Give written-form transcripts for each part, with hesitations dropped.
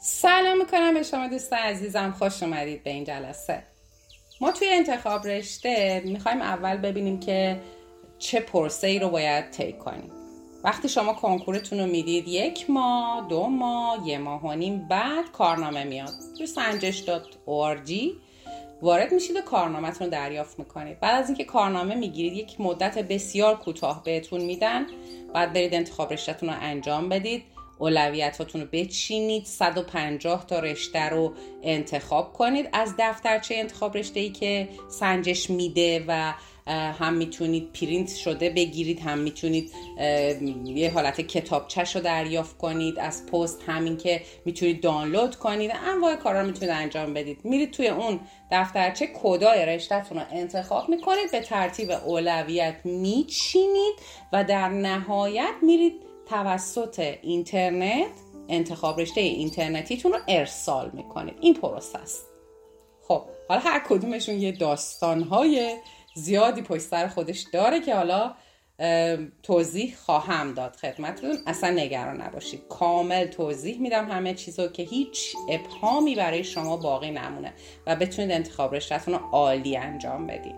سلام میکنم به شما دوستان عزیزم، خوش اومدید به این جلسه. ما توی انتخاب رشته میخوایم اول ببینیم که چه پروسه‌ای رو باید طی کنیم. وقتی شما کنکورتون رو میدید 1 ماه، 2 ماه، 1 ماه و نیم بعد کارنامه میاد. توی sanjesh.org وارد میشید و کارنامه‌تون رو دریافت میکنید. بعد از اینکه کارنامه میگیرید یک مدت بسیار کوتاه بهتون میدن، بعد برید انتخاب رشته‌تون رو انجام بدید، اولویتاتون رو بچینید، 150 تا رشته رو انتخاب کنید از دفترچه انتخاب رشته‌ای که سنجش میده و هم میتونید پرینت شده بگیرید، هم میتونید یه حالت کتابچه‌شو دریافت کنید از پست، همین که میتونید دانلود کنید. انواع کارا رو میتونید انجام بدید. میرید توی اون دفترچه کدای رشته‌تون رو انتخاب میکنید، به ترتیب اولویت میچینید و در نهایت میرید توسط اینترنت انتخاب رشته اینترنتیتون رو ارسال میکنید. این پروسه است. خب حالا هر کدومشون یه داستانهای زیادی پشت سر خودش داره که حالا توضیح خواهم داد خدمتتون. اصلا نگران نباشید، کامل توضیح میدم همه چیزو که هیچ ابهامی برای شما باقی نمونه و بتونید انتخاب رشته‌تون رو عالی انجام بدید.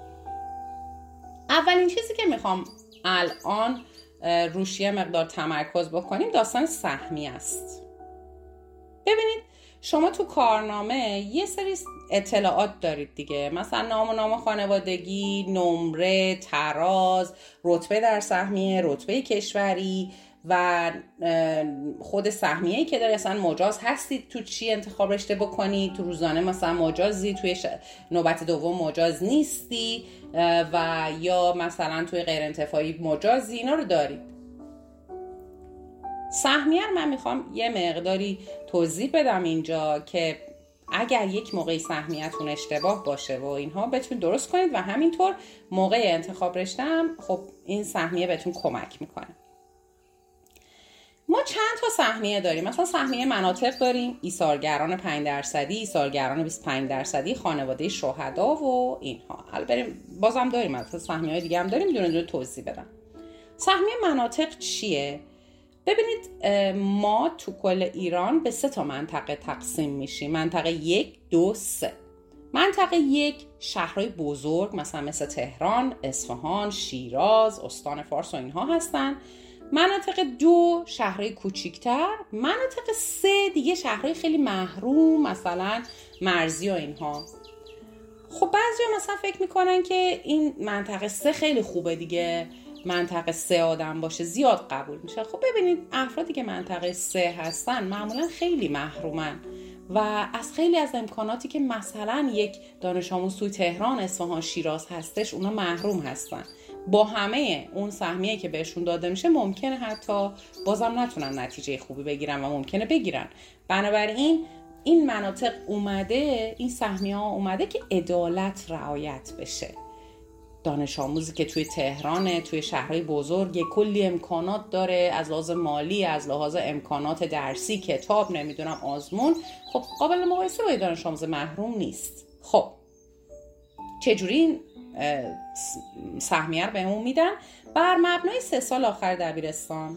اولین چیزی که میخوام الان روش یه مقدار تمرکز بکنیم داستان سهمیه است. ببینید شما تو کارنامه یه سری اطلاعات دارید دیگه، مثلا نام خانوادگی، نمره، تراز، رتبه در سهمیه، رتبه کشوری و خود سهمیه‌ای که داری، اصلا مجاز هستید تو چی انتخاب رشته بکنید، تو روزانه مثلا مجازی، توی نوبت دوم مجاز نیستی و یا مثلا توی غیر انتفاعی مجازی، اینا رو دارید. سهمیه رو من میخوام یه مقداری توضیح بدم اینجا که اگر یک موقعی سهمیه‌تون اشتباه باشه و اینها بتونید درست کنید و همینطور موقع انتخاب رشته هم خب این سهمیه بهتون کمک میکنه. ما چند تا سهمیه داریم. مثلا سهمیه مناطق داریم، ایثارگران 5%، ایثارگران 25%، خانواده شهدا و اینها. حالا بریم بازم داریم مثلا سهمیه‌های دیگه هم داریم، دونه دونه توضیح بدم. سهمیه مناطق چیه؟ ببینید ما تو کل ایران به 3 تا منطقه تقسیم میشیم. منطقه 1، 2، 3. منطقه 1 شهرهای بزرگ مثل تهران، اصفهان، شیراز، استان فارس و اینها هستن. مناطق 2 شهرهای کوچیکتر. مناطق 3 دیگه شهرهای خیلی محروم مثلا مرزی و اینها. خب بعضیا مثلا فکر میکنن که این منطقه 3 خیلی خوبه دیگه، منطقه 3 آدم باشه زیاد قبول میشه. خب ببینید افرادی که منطقه 3 هستن معمولا خیلی محرومن و از خیلی از امکاناتی که مثلا یک دانش آموز توی تهران، اصفهان، شیراز هستش اونا محروم هستن. با همه اون سهمیه که بهشون داده میشه ممکنه حتی بازم نتونن نتیجه خوبی بگیرن و ممکنه بگیرن. بنابراین این مناطق اومده، این سهمیه ها اومده که عدالت رعایت بشه. دانش آموزی که توی تهرانه، توی شهرهای بزرگ، کلی امکانات داره از لحاظ مالی، از لحاظ امکانات درسی، کتاب، نمیدونم آزمون، خب قابل مقایسه با دانش آموز محروم نیست. خب چجوری این سهمیه رو بهمون میدن؟ بر مبنای 3 سال آخر دبیرستان.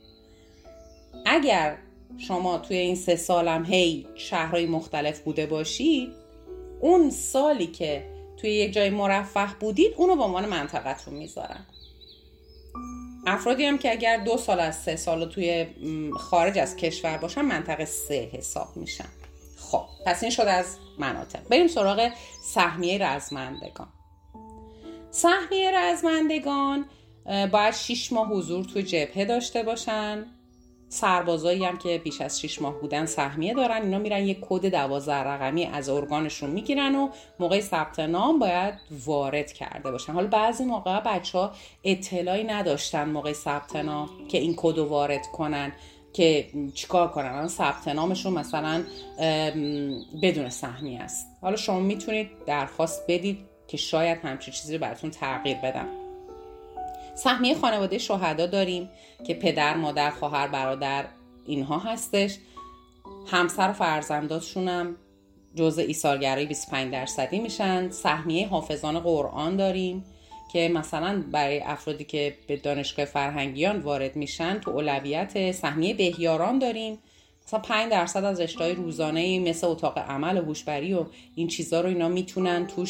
اگر شما توی این 3 سال هم هی شهرهای مختلف بوده باشید، اون سالی که توی یک جای مرفه بودید اونو به عنوان منطقه‌تون میذارن. افرادی هم که اگر 2 سال از 3 سال توی خارج از کشور باشن منطقه 3 حساب میشن. خب پس این شد از مناطق. بریم سراغ سهمیه رزمندگان. سهمیه رزمندگان باید 6 ماه حضور توی جبهه داشته باشن. سربازایی هم که بیش از 6 ماه بودن سهمیه دارن. اینا میرن یک کد 12 رقمی از ارگانشون میگیرن و موقع ثبت نام باید وارد کرده باشن. حالا بعضی موقع بچه‌ها اطلاعی نداشتن موقع ثبت نام که این کد رو وارد کنن که چیکار کنن. ثبت نامشون مثلا بدون سهمیه است. حالا شما میتونید درخواست بدید که شاید همچین چیزی رو براتون تغییر بدن. سهمیه خانواده شهدا داریم که پدر، مادر، خواهر، برادر اینها هستش. همسر و فرزنداتشون هم جزء ایثارگرای 25% میشن. سهمیه حافظان قرآن داریم که مثلا برای افرادی که به دانشگاه فرهنگیان وارد میشن تو اولویت. سهمیه بهیاران داریم مثلا 5% از رشته‌های روزانه‌ای مثل اتاق عمل و هوشبری و این چیزا رو اینا میتونن توش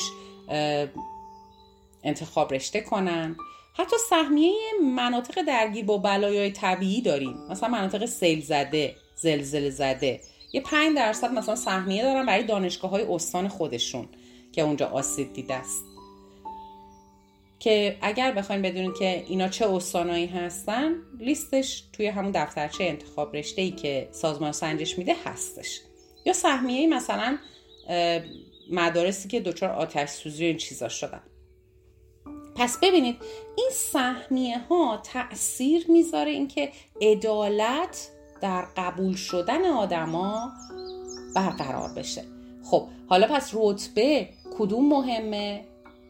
انتخاب رشته کنن. حتی سهمیه مناطق درگیر با بلایای طبیعی داریم، مثلا مناطق سیل زده، زلزله زده، یه 5% مثلا سهمیه دارن برای دانشگاه‌های استان خودشون که اونجا آسیب دیده است، که اگر بخواین بدونید که اینا چه استانایی هستن، لیستش توی همون دفترچه انتخاب رشته‌ای که سازمان سنجش میده هستش. یا سهمیه مثلا مدارسی که دچار آتش سوزی و این چیزا شدن. پس ببینید این سهمیه ها تأثیر میذاره اینکه عدالت در قبول شدن آدما برقرار بشه. خب حالا پس رتبه کدوم مهمه؟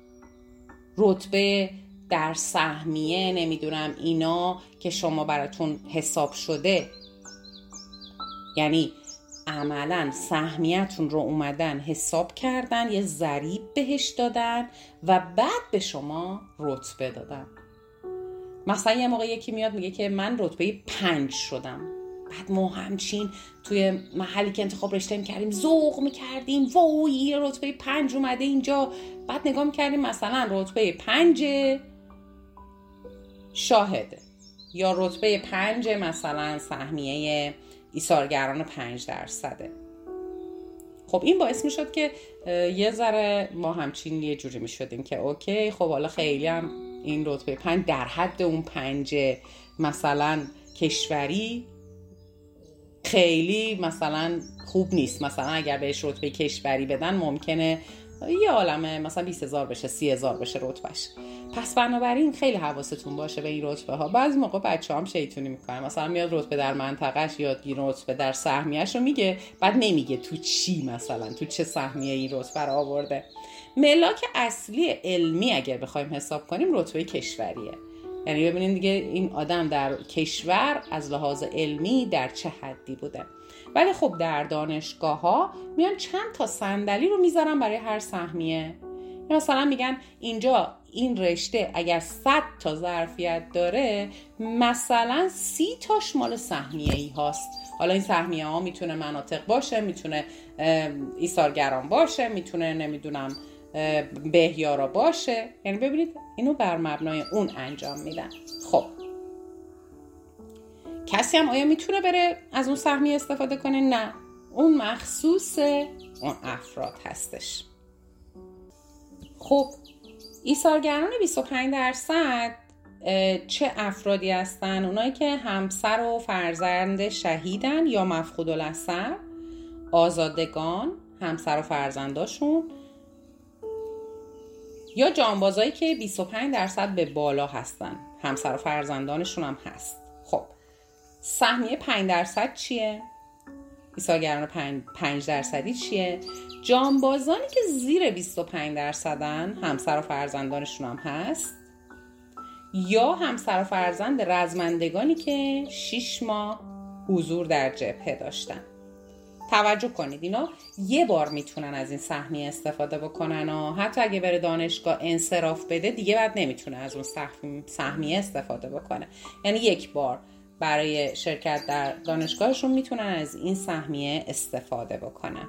رتبه در سهمیه نمیدونم اینا که شما براتون حساب شده، یعنی عملا سهمیتون رو اومدن حساب کردن، یه ضریب بهش دادن و بعد به شما رتبه دادن. مثلا یه موقع یکی میاد میگه که من رتبه 5 شدم، بعد ما همچین توی محلی که انتخاب رشته میکردیم ذوق میکردیم، وای رتبه 5 اومده اینجا. بعد نگاه میکردیم مثلا رتبه 5 شاهده یا رتبه 5 مثلا سهمیه ایثارگران 5%. خب این باعث میشد که یه ذره ما همچین یه جوری میشدیم که اوکی خب حالا خیلی هم این رتبه 5 در حد اون 5 مثلا کشوری خیلی مثلا خوب نیست. مثلا اگر بهش رتبه کشوری بدن ممکنه یه عالمه مثلا 20,000 بشه 30,000 بشه رتبهش. پس بنابراین خیلی حواستون باشه به این رتبه ها. بعضی موقع بچه‌ها هم شیطونی میکنن، مثلا میاد رتبه در منطقهش یا رتبه در سهمیه‌اش رو میگه، بعد نمیگه تو چی، مثلا تو چه سهمیه این رتبه رو آورده. ملاک اصلی علمی اگر بخوایم حساب کنیم رتبه کشوریه. یعنی ببینید دیگه این آدم در کشور از لحاظ علمی در چه حدی بوده. ولی خب در دانشگاه ها میان چند تا صندلی رو میذارن برای هر سهمیه. مثلا میگن اینجا این رشته اگر 100 تا ظرفیت داره مثلا 30 تاش مال سهمیه‌ای هاست. حالا این سهمیه ها میتونه مناطق باشه، میتونه ایثارگران باشه، میتونه نمیدونم بهیارا باشه. یعنی ببینید اینو بر مبنای اون انجام میدن. خب کسی هم آیا میتونه بره از اون سهمیه استفاده کنه؟ نه، اون مخصوص اون افراد هستش. خب ایثارگران 25% چه افرادی هستن؟ اونایی که همسر و فرزند شهیدن یا مفقود الاثر، آزادگان، همسر و فرزنداشون، یا جانبازایی که 25% به بالا هستن، همسر و فرزندانشون هم هست. خب سهمیه 5% چیه؟ ایثارگران 5% چیه؟ جانبازانی که زیر 25%ان، همسر و فرزندانشون هم هست، یا همسر و فرزند رزمندگانی که 6 ماه حضور در جبهه داشتن. توجه کنید اینا یه بار میتونن از این سهمیه استفاده بکنن و حتی اگه بره دانشگاه انصراف بده دیگه بعد نمیتونه از اون سهمیه استفاده بکنه. یعنی یک بار برای شرکت در دانشگاهشون میتونن از این سهمیه استفاده بکنن.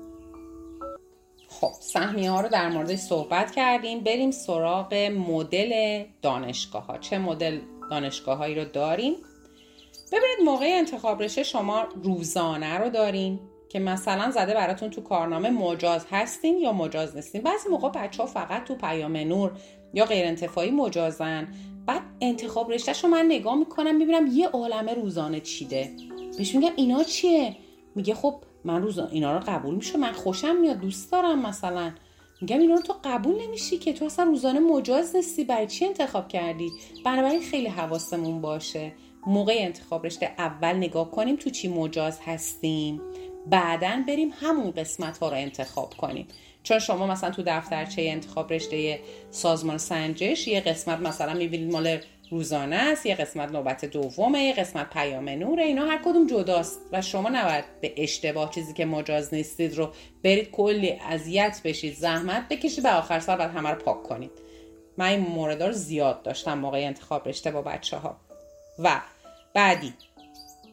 خب سهمیه ها رو در موردش صحبت کردیم. بریم سراغ مدل دانشگاه ها. چه مدل دانشگاه هایی رو داریم؟ ببینید موقع انتخاب رشته شما روزانه رو دارین که مثلا زده براتون تو کارنامه مجاز هستین یا مجاز نیستین. بعضی موقع بچه‌ها فقط تو پیام نور یا غیر انتفاعی مجازن. بعد انتخاب رشته‌شو من نگاه میکنم میبینم یه عالمه روزانه چیده. بهش میگم اینا چیه؟ میگه خب من اینا رو قبول میشه، من خوشم میاد، دوست دارم. مثلا میگم اینا رو تو قبول نمیشی که، تو اصلا روزانه مجاز نیستی، برای چی انتخاب کردی؟ بنابراین خیلی حواسمون باشه موقع انتخاب رشته اول نگاه کنیم تو چی مجاز هستیم، بعدن بریم همون قسمت ها رو انتخاب کنیم. چون شما مثلا تو دفترچه انتخاب رشته سازمان سنجش یه قسمت مثلا میبینید مال روزانه است، یه قسمت نوبت دومه، یه قسمت پیام نوره. اینا هر کدوم جداست و شما نباید به اشتباه چیزی که مجاز نیستید رو برید کلی اذیت بشید، زحمت بکشید و آخر سر بعد همه رو پاک کنید. من این موردا رو زیاد داشتم موقع انتخاب رشته با بچه‌ها. و بعدی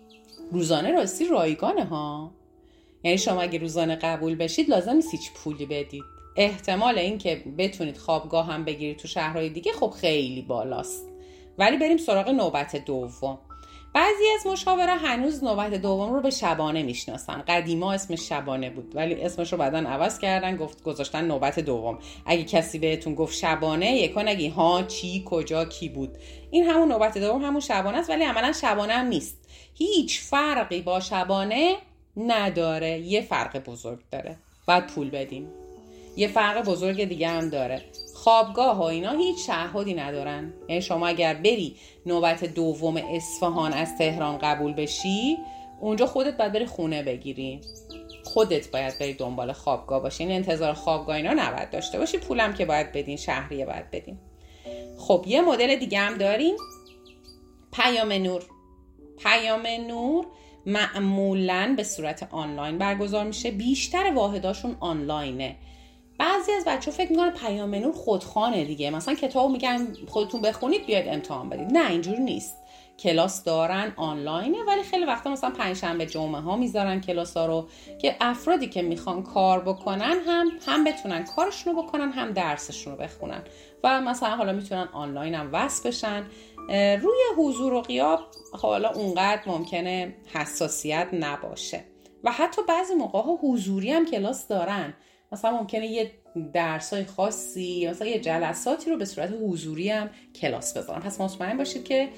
روزانه راستی رایگانه ها. یعنی شما اگه روزانه قبول بشید لازم نیست هیچ پولی بدید. احتمال این که بتونید خوابگاه هم بگیرید تو شهرهای دیگه خب خیلی بالاست. ولی بریم سراغ نوبت دوم. بعضی از مشاورا هنوز نوبت دوم رو به شبانه میشناسن. قدیما اسمش شبانه بود ولی اسمش رو بعدن عوض کردن، گذاشتن نوبت دوم. اگه کسی بهتون گفت شبانه، یکا نگی ها چی کجا کی بود. این همون نوبت دوم همون شبانه است، ولی عملا شبانه هم نیست. هیچ فرقی با شبانه نداره. یه فرق بزرگ داره، باید پول بدیم. یه فرق بزرگ دیگه هم داره. خوابگاه ها اینا هیچ تعهدی ندارن. یعنی شما اگر بری نوبت دوم اصفهان از تهران قبول بشی، اونجا خودت باید بری خونه بگیری، خودت باید بری دنبال خوابگاه باشی. این انتظار خوابگاه اینا نباید داشته باشی. پولم که باید بدین، شهریه باید بدین. خب یه مدل دیگه هم داریم، پیام نور. پیام نور معمولاً به صورت آنلاین برگزار میشه. بیشتر واحداشون آنلاینه. بعضی از بچه‌ها فکر میکنن پیام نور خودخوانه دیگه، مثلا کتابو میگن خودتون بخونید بیاید امتحان بدید. نه، اینجوری نیست. کلاس دارن آنلاینه، ولی خیلی وقتا مثلا پنجشنبه جمعه ها میذارن کلاسا رو که افرادی که میخوان کار بکنن هم بتونن کارشون رو بکنن، هم درسشون رو بخونن. و مثلا حالا میتونن آنلاین هم وصل بشن. روی حضور و غیاب حالا اونقدر ممکنه حساسیت نباشه و حتی بعضی موقع ها حضوری هم کلاس دارن. مثلا ممکنه یه درسای خاصی، مثلا یه جلساتی رو به صورت حضوری هم کلاس بذارن. پس مطمئن باشید که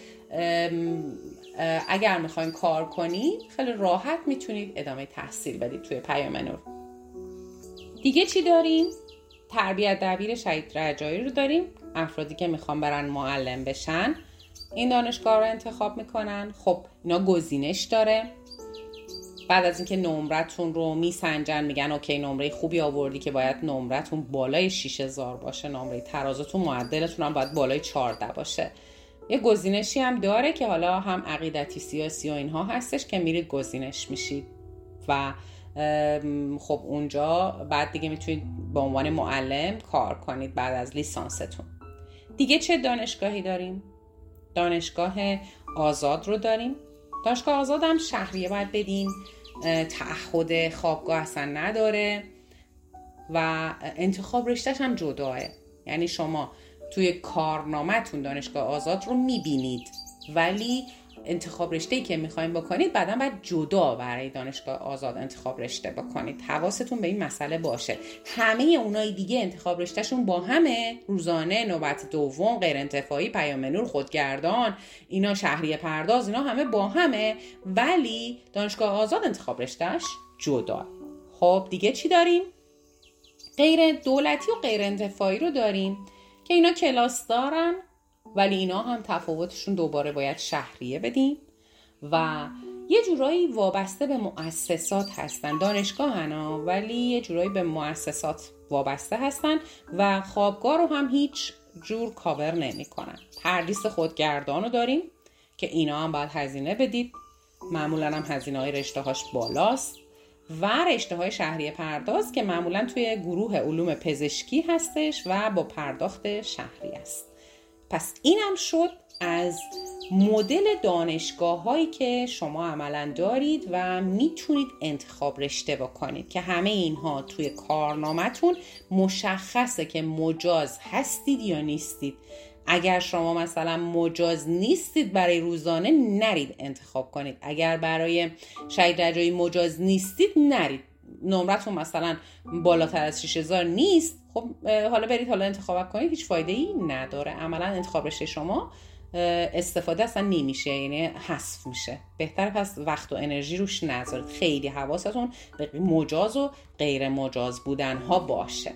اگر میخواین کار کنید خیلی راحت میتونید ادامه تحصیل بدید توی پیام نور. دیگه چی داریم؟ تربیت دبیر شهید رجایی رو داریم. افرادی که میخوان برن معلم بشن این دانشگاه رو انتخاب میکنن. خب اینا گزینش داره. بعد از اینکه نمرتون رو میسنجن، میگن اوکی نمره خوبی آوردی که باید نمرتون بالای 6000 باشه، نمره ترازتون معدلتون هم باید بالای 14 باشه. یه گزینشی هم داره که حالا هم عقیدتی سیاسی و اینها هستش که میرید گزینش میشید و خب اونجا بعد دیگه میتونید به عنوان معلم کار کنید بعد از لیسانستون. دیگه چه دانشگاهی داریم؟ دانشگاه آزاد رو داریم. دانشگاه آزاد هم شهریه باید بدین، تعهد خوابگاه اصلا نداره و انتخاب رشتهش هم جداه. یعنی شما توی کارنامه‌تون دانشگاه آزاد رو میبینید ولی انتخاب رشته‌ای که میخواین بکنید بعداً باید جدا برای دانشگاه آزاد انتخاب رشته بکنید. حواستون به این مسئله باشه. همه اونای دیگه انتخاب رشتهشون با همه، روزانه، نوبت دوم، غیر انتفاعی، پیام نور، خودگردان، اینا شهریه پرداز، اینا همه با همه، ولی دانشگاه آزاد انتخاب رشتهش جدا. خب دیگه چی داریم؟ غیر دولتی و غیر انتفاعی رو داریم که اینا کلاس دارن ولی اینا هم تفاوتشون دوباره باید شهریه بدیم و یه جورایی وابسته به مؤسسات هستن. دانشگاه هنا ولی یه جورایی به مؤسسات وابسته هستن و خوابگاه رو هم هیچ جور کاور نمی کنن. تدریس خودگردان رو داریم که اینا هم باید هزینه بدید. معمولا هم هزینه های رشته هاش بالاست و رشته های شهریه پرداز که معمولا توی گروه علوم پزشکی هستش و با پرداخت شهری است. پس اینم شد از مدل دانشگاه هایی که شما عملا دارید و میتونید انتخاب رشته بکنید که همه اینها توی کارنامه‌تون مشخصه که مجاز هستید یا نیستید. اگر شما مثلا مجاز نیستید برای روزانه نرید انتخاب کنید. اگر برای شهید رجایی مجاز نیستید نرید. نمرتون مثلا بالاتر از 6000 نیست، خب حالا برید حالا انتخاب کنید، هیچ فایده ای نداره. عملا انتخاب رشته شما استفاده اصلا نمیشه، یعنی حذف میشه. بهتره پس وقت و انرژی روش نذارید. خیلی حواستون به مجاز و غیر مجاز بودن ها باشه.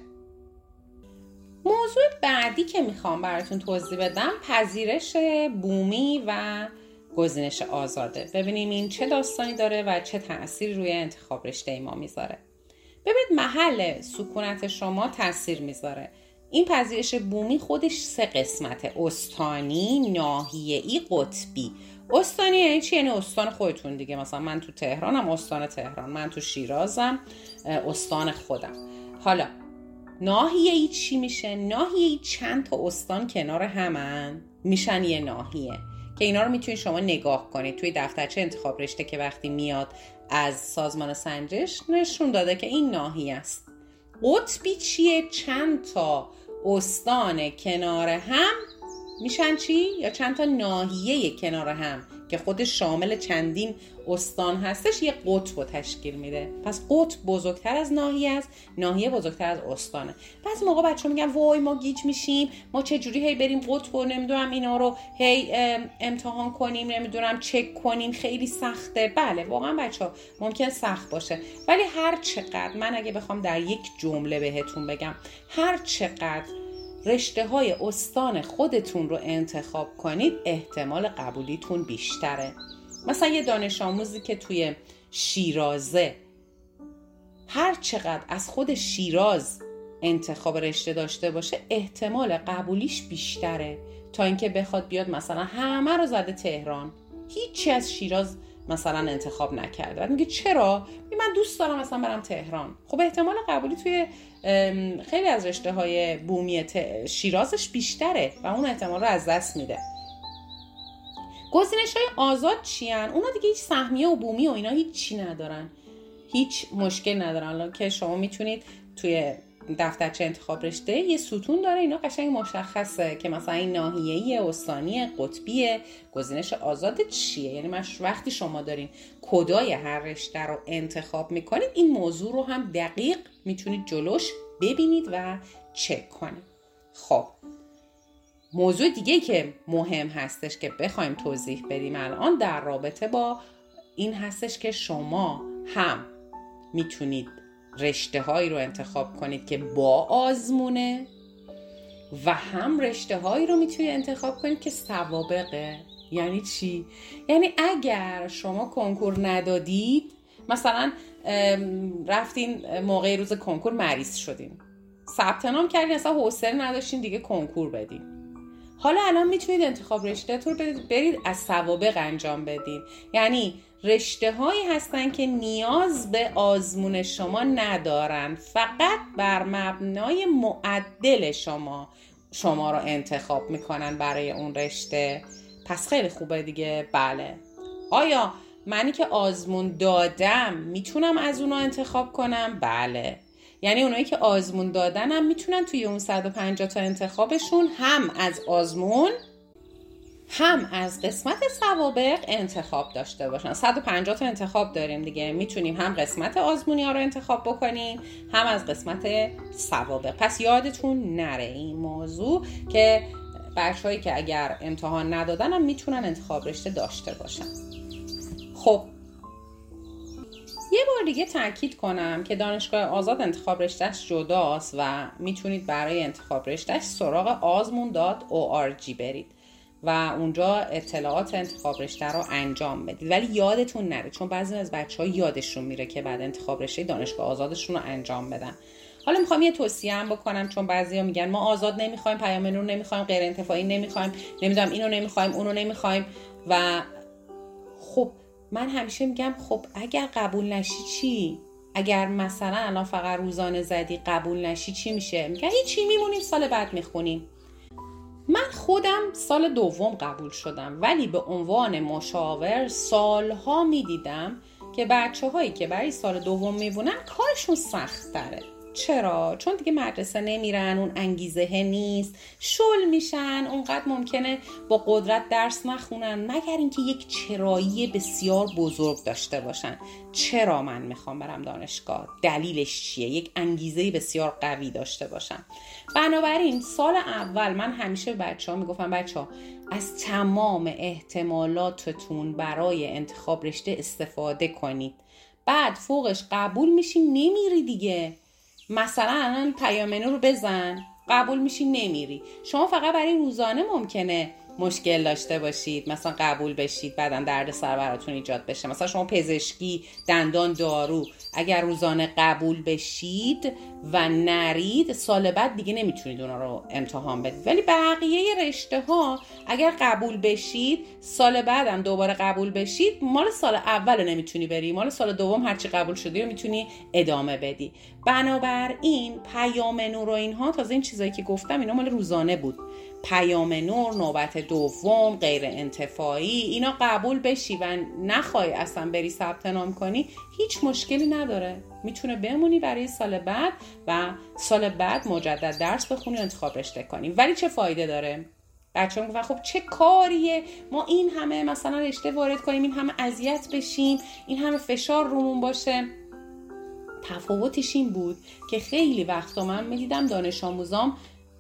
موضوع بعدی که میخوام براتون توضیح بدم پذیرش بومی و گزینش آزاده. ببینیم این چه داستانی داره و چه تأثیری روی انتخاب رشته ما میذاره. ببینید محل سکونت شما تأثیر میذاره. این پذیرش بومی خودش 3 قسمته: استانی، ناحیه‌ای، قطبی. استانی یعنی چی؟ یعنی استان خودتون دیگه. مثلا من تو تهرانم، استان تهران. من تو شیرازم، استان خودم. حالا ناحیه‌ای چی میشه؟ ناحیه‌ای چند تا استان کنار همن میشن یه ناحیه که اینا رو میتونید شما نگاه کنید توی دفترچه انتخاب رشته که وقتی میاد از سازمان سنجش نشون داده که این ناحیه است. قطبی چیه؟ چند تا استان کنار هم میشن چی؟ یا چند تا ناحیه کنار هم که خود شامل چندین استان هستش یه قطب رو تشکیل میده. پس قطب بزرگتر از ناحیه است، ناحیه بزرگتر از استانه. پس موقع بچه‌ها میگن وای ما گیج میشیم، ما چه جوری هی بریم قطب و نمیدونم اینا رو هی امتحان کنیم، نمیدونم چک کنیم، خیلی سخته. بله واقعا بچه‌ها ممکن سخت باشه، ولی هر چقدر من اگه بخوام در یک جمله بهتون بگم، هر چقدر رشته های استان خودتون رو انتخاب کنید احتمال قبولیتون بیشتره. مثلا یه دانش آموزی که توی شیرازه، هر چقدر از خود شیراز انتخاب رشته داشته باشه احتمال قبولیش بیشتره تا اینکه بخواد بیاد مثلا همه رو زده تهران، هیچی از شیراز مثلا انتخاب نکرده. بعد میگه چرا؟ من دوست دارم مثلا برم تهران. خب احتمال قبولی توی خیلی از رشته های بومی شیرازش بیشتره و اون احتمال رو از دست میده. گزینش های آزاد چیان؟ اونا دیگه هیچ سهمیه و بومی و اینا هیچی ندارن، هیچ مشکل ندارن. الان که شما میتونید توی دفترچه انتخاب رشته یه ستون داره، اینا قشنگ مشخصه که مثلا این ناحیه‌ای، استانی، قطبیه. گزینش آزاد چیه؟ یعنی وقتی شما دارین کدای هر رشته رو انتخاب میکنید این موضوع رو هم دقیق میتونید جلوش ببینید و چک کنید. خب موضوع دیگه که مهم هستش که بخوایم توضیح بدیم الان در رابطه با این هستش که شما هم میتونید رشته هایی رو انتخاب کنید که با آزمونه و هم رشته هایی رو میتونید انتخاب کنید که سوابقه. یعنی چی؟ یعنی اگر شما کنکور ندادید، مثلا رفتین موقع روز کنکور مریض شدین، ثبت نام کردین، اصلا حوصله نداشتین دیگه کنکور بدین، حالا الان میتونید انتخاب رشته‌تون رو برید از سوابق انجام بدین. یعنی رشته هایی هستن که نیاز به آزمون شما ندارن، فقط بر مبنای معدل شما رو انتخاب میکنن برای اون رشته. پس خیلی خوبه دیگه. بله، آیا منی که آزمون دادم میتونم از اونا انتخاب کنم؟ بله، یعنی اونایی که آزمون دادن هم میتونن توی اون 150 تا انتخابشون هم از آزمون هم از قسمت سوابق انتخاب داشته باشن. 150 تا انتخاب داریم دیگه، میتونیم هم قسمت آزمونی ها رو انتخاب بکنیم هم از قسمت سوابق. پس یادتون نره این موضوع که بچه‌هایی که اگر امتحان ندادن هم میتونن انتخاب رشته داشته باشن. خب یه بار دیگه تاکید کنم که دانشگاه آزاد انتخاب رشتهش جداست و میتونید برای انتخاب رشتهش سراغ azmun.org برید و اونجا اطلاعات انتخاب رشته رو انجام بدید. ولی یادتون نره، چون بعضی از بچه‌ها یادشون میره که بعد انتخاب رشته دانشگاه آزادشون رو انجام بدن. حالا میخوام یه توصیه هم بکنم، چون بعضیا میگن ما آزاد نمیخوایم، پیام نور نمیخوایم، غیر انتفاعی نمیخوایم، نمیدونم اینو نمیخوایم، اونو نمیخوایم. و خب من همیشه میگم خب اگر قبول نشی چی؟ اگر مثلا الان فقط روزانه زدی قبول نشی چی میشه؟ میگن هیچی، میمونیم سال بعد میخونیم. من خودم سال دوم قبول شدم، ولی به عنوان مشاور سالها میدیدم که بچه‌هایی که برای سال دوم میمونن کارشون سخت تره. چرا؟ چون دیگه مدرسه نمیرن، اون انگیزه نیست، شل میشن، اونقدر ممکنه با قدرت درس نخونن مگر اینکه یک چرایی بسیار بزرگ داشته باشن. چرا من میخوام برم دانشگاه؟ دلیلش چیه؟ یک انگیزه بسیار قوی داشته باشن. بنابراین سال اول من همیشه به بچه‌ها میگفتم بچه‌ها از تمام احتمالاتتون برای انتخاب رشته استفاده کنید، بعد فوقش قبول میشین نمیری دیگه. مثلا الان پیام نور رو بزن، قبول میشی نمیری. شما فقط برای روزانه ممکنه مشکل داشته باشید، مثلا قبول بشید بعدن درد سر براتون ایجاد بشه. مثلا شما پزشکی، دندان، دارو، اگر روزانه قبول بشید و نرید سال بعد دیگه نمیتونید اونا رو امتحان بدید. ولی بقیه رشته ها اگر قبول بشید سال بعدم دوباره قبول بشید، مال سال اول نمیتونی بری، مال سال دوم هرچی قبول شدی رو میتونی ادامه بدی. بنابراین پیام نور و اینها، تازه این چیزایی که گفتم اینا مال روزانه بود، پیام نور نوبت دوم غیر انتفاعی اینا قبول بشی و نخوای اصلا بری ثبت نام کنی، هیچ مشکلی نداره، میتونه بمونی برای سال بعد و سال بعد مجدد درس بخونی و انتخاب رشته کنی. ولی چه فایده داره؟ بچه‌ها میگن خب چه کاریه ما این همه مثلا رشته وارد کنیم، این همه اذیت بشیم، این همه فشار رومون باشه. تفاوتش این بود که خیلی وقتا من میدیدم دانش آموزام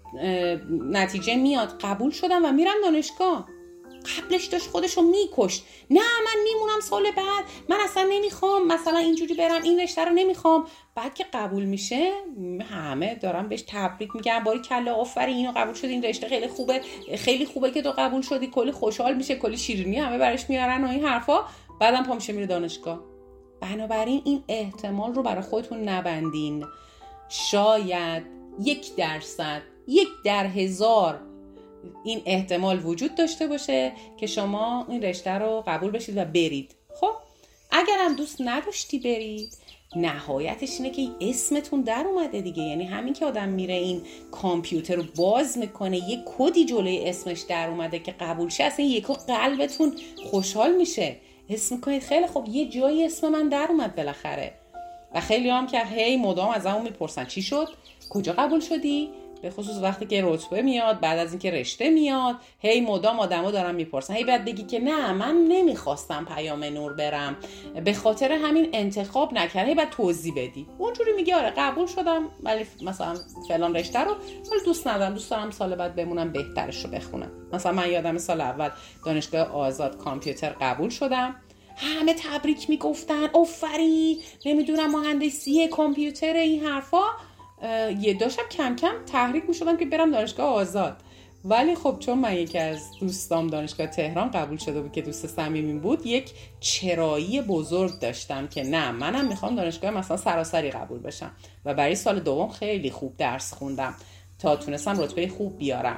نتیجه میاد قبول شدم و میرم دانشگاه، قبلش داشت خودشو میکشت، نه من میمونم سال بعد، من اصلا نمیخوام مثلا اینجوری برم، این رشته رو نمیخوام. بعد که قبول میشه همه دارم بهش تبریک میگم، باری کلا آفرین اینو قبول شدی، این رشته خیلی خوبه، خیلی خوبه که تو قبول شدی، کلی خوشحال میشه، کلی شیرینی همه براش میارن و این حرفا. بعدم پا میشه میره دانشگاه. بنابراین این احتمال رو برای خودتون نبندین. شاید 1%، 1 در 1000 این احتمال وجود داشته باشه که شما این رشته رو قبول بشید و برید. خب اگر هم دوست نداشتی برید، نهایتش اینه که اسمتون در اومده دیگه. یعنی همین که آدم میره این کامپیوتر رو باز میکنه یه کدی جلوی اسمش در اومده که قبول شه، اصلا یکو قلبتون خوشحال میشه، حس میکنید خیلی خب یه جایی اسم من در اومد بالاخره. و خیلی هم که هی مدام از همون میپرسن چی شد، کجا قبول شدی، به خصوص وقتی که رتبه میاد، بعد از اینکه رشته میاد، هی مدام آدما دارن میپرسن. هی بعد بگی که نه من نمیخواستم پیام نور برم، به خاطر همین انتخاب نکردم، هی بعد توضیح بدی. اونجوری میگی آره قبول شدم ولی مثلا فلان رشته رو ولی دوست ندارم، دوست دارم سال بعد بمونم بهترش رو بخونم. مثلا من یادم سال اول دانشگاه آزاد کامپیوتر قبول شدم، همه تبریک میگفتن آفرین نمیدونم مهندسی کامپیوتر این حرفا. یه داشتم کم کم تحریک میشدم که برم دانشگاه آزاد. ولی خب چون من یکی از دوستام دانشگاه تهران قبول شده بود که دوست صمیمیم بود، یک چرایی بزرگ داشتم که نه منم میخوام دانشگاه مثلا سراسری قبول بشم و برای سال دوم خیلی خوب درس خوندم تا تونستم رتبه خوب بیارم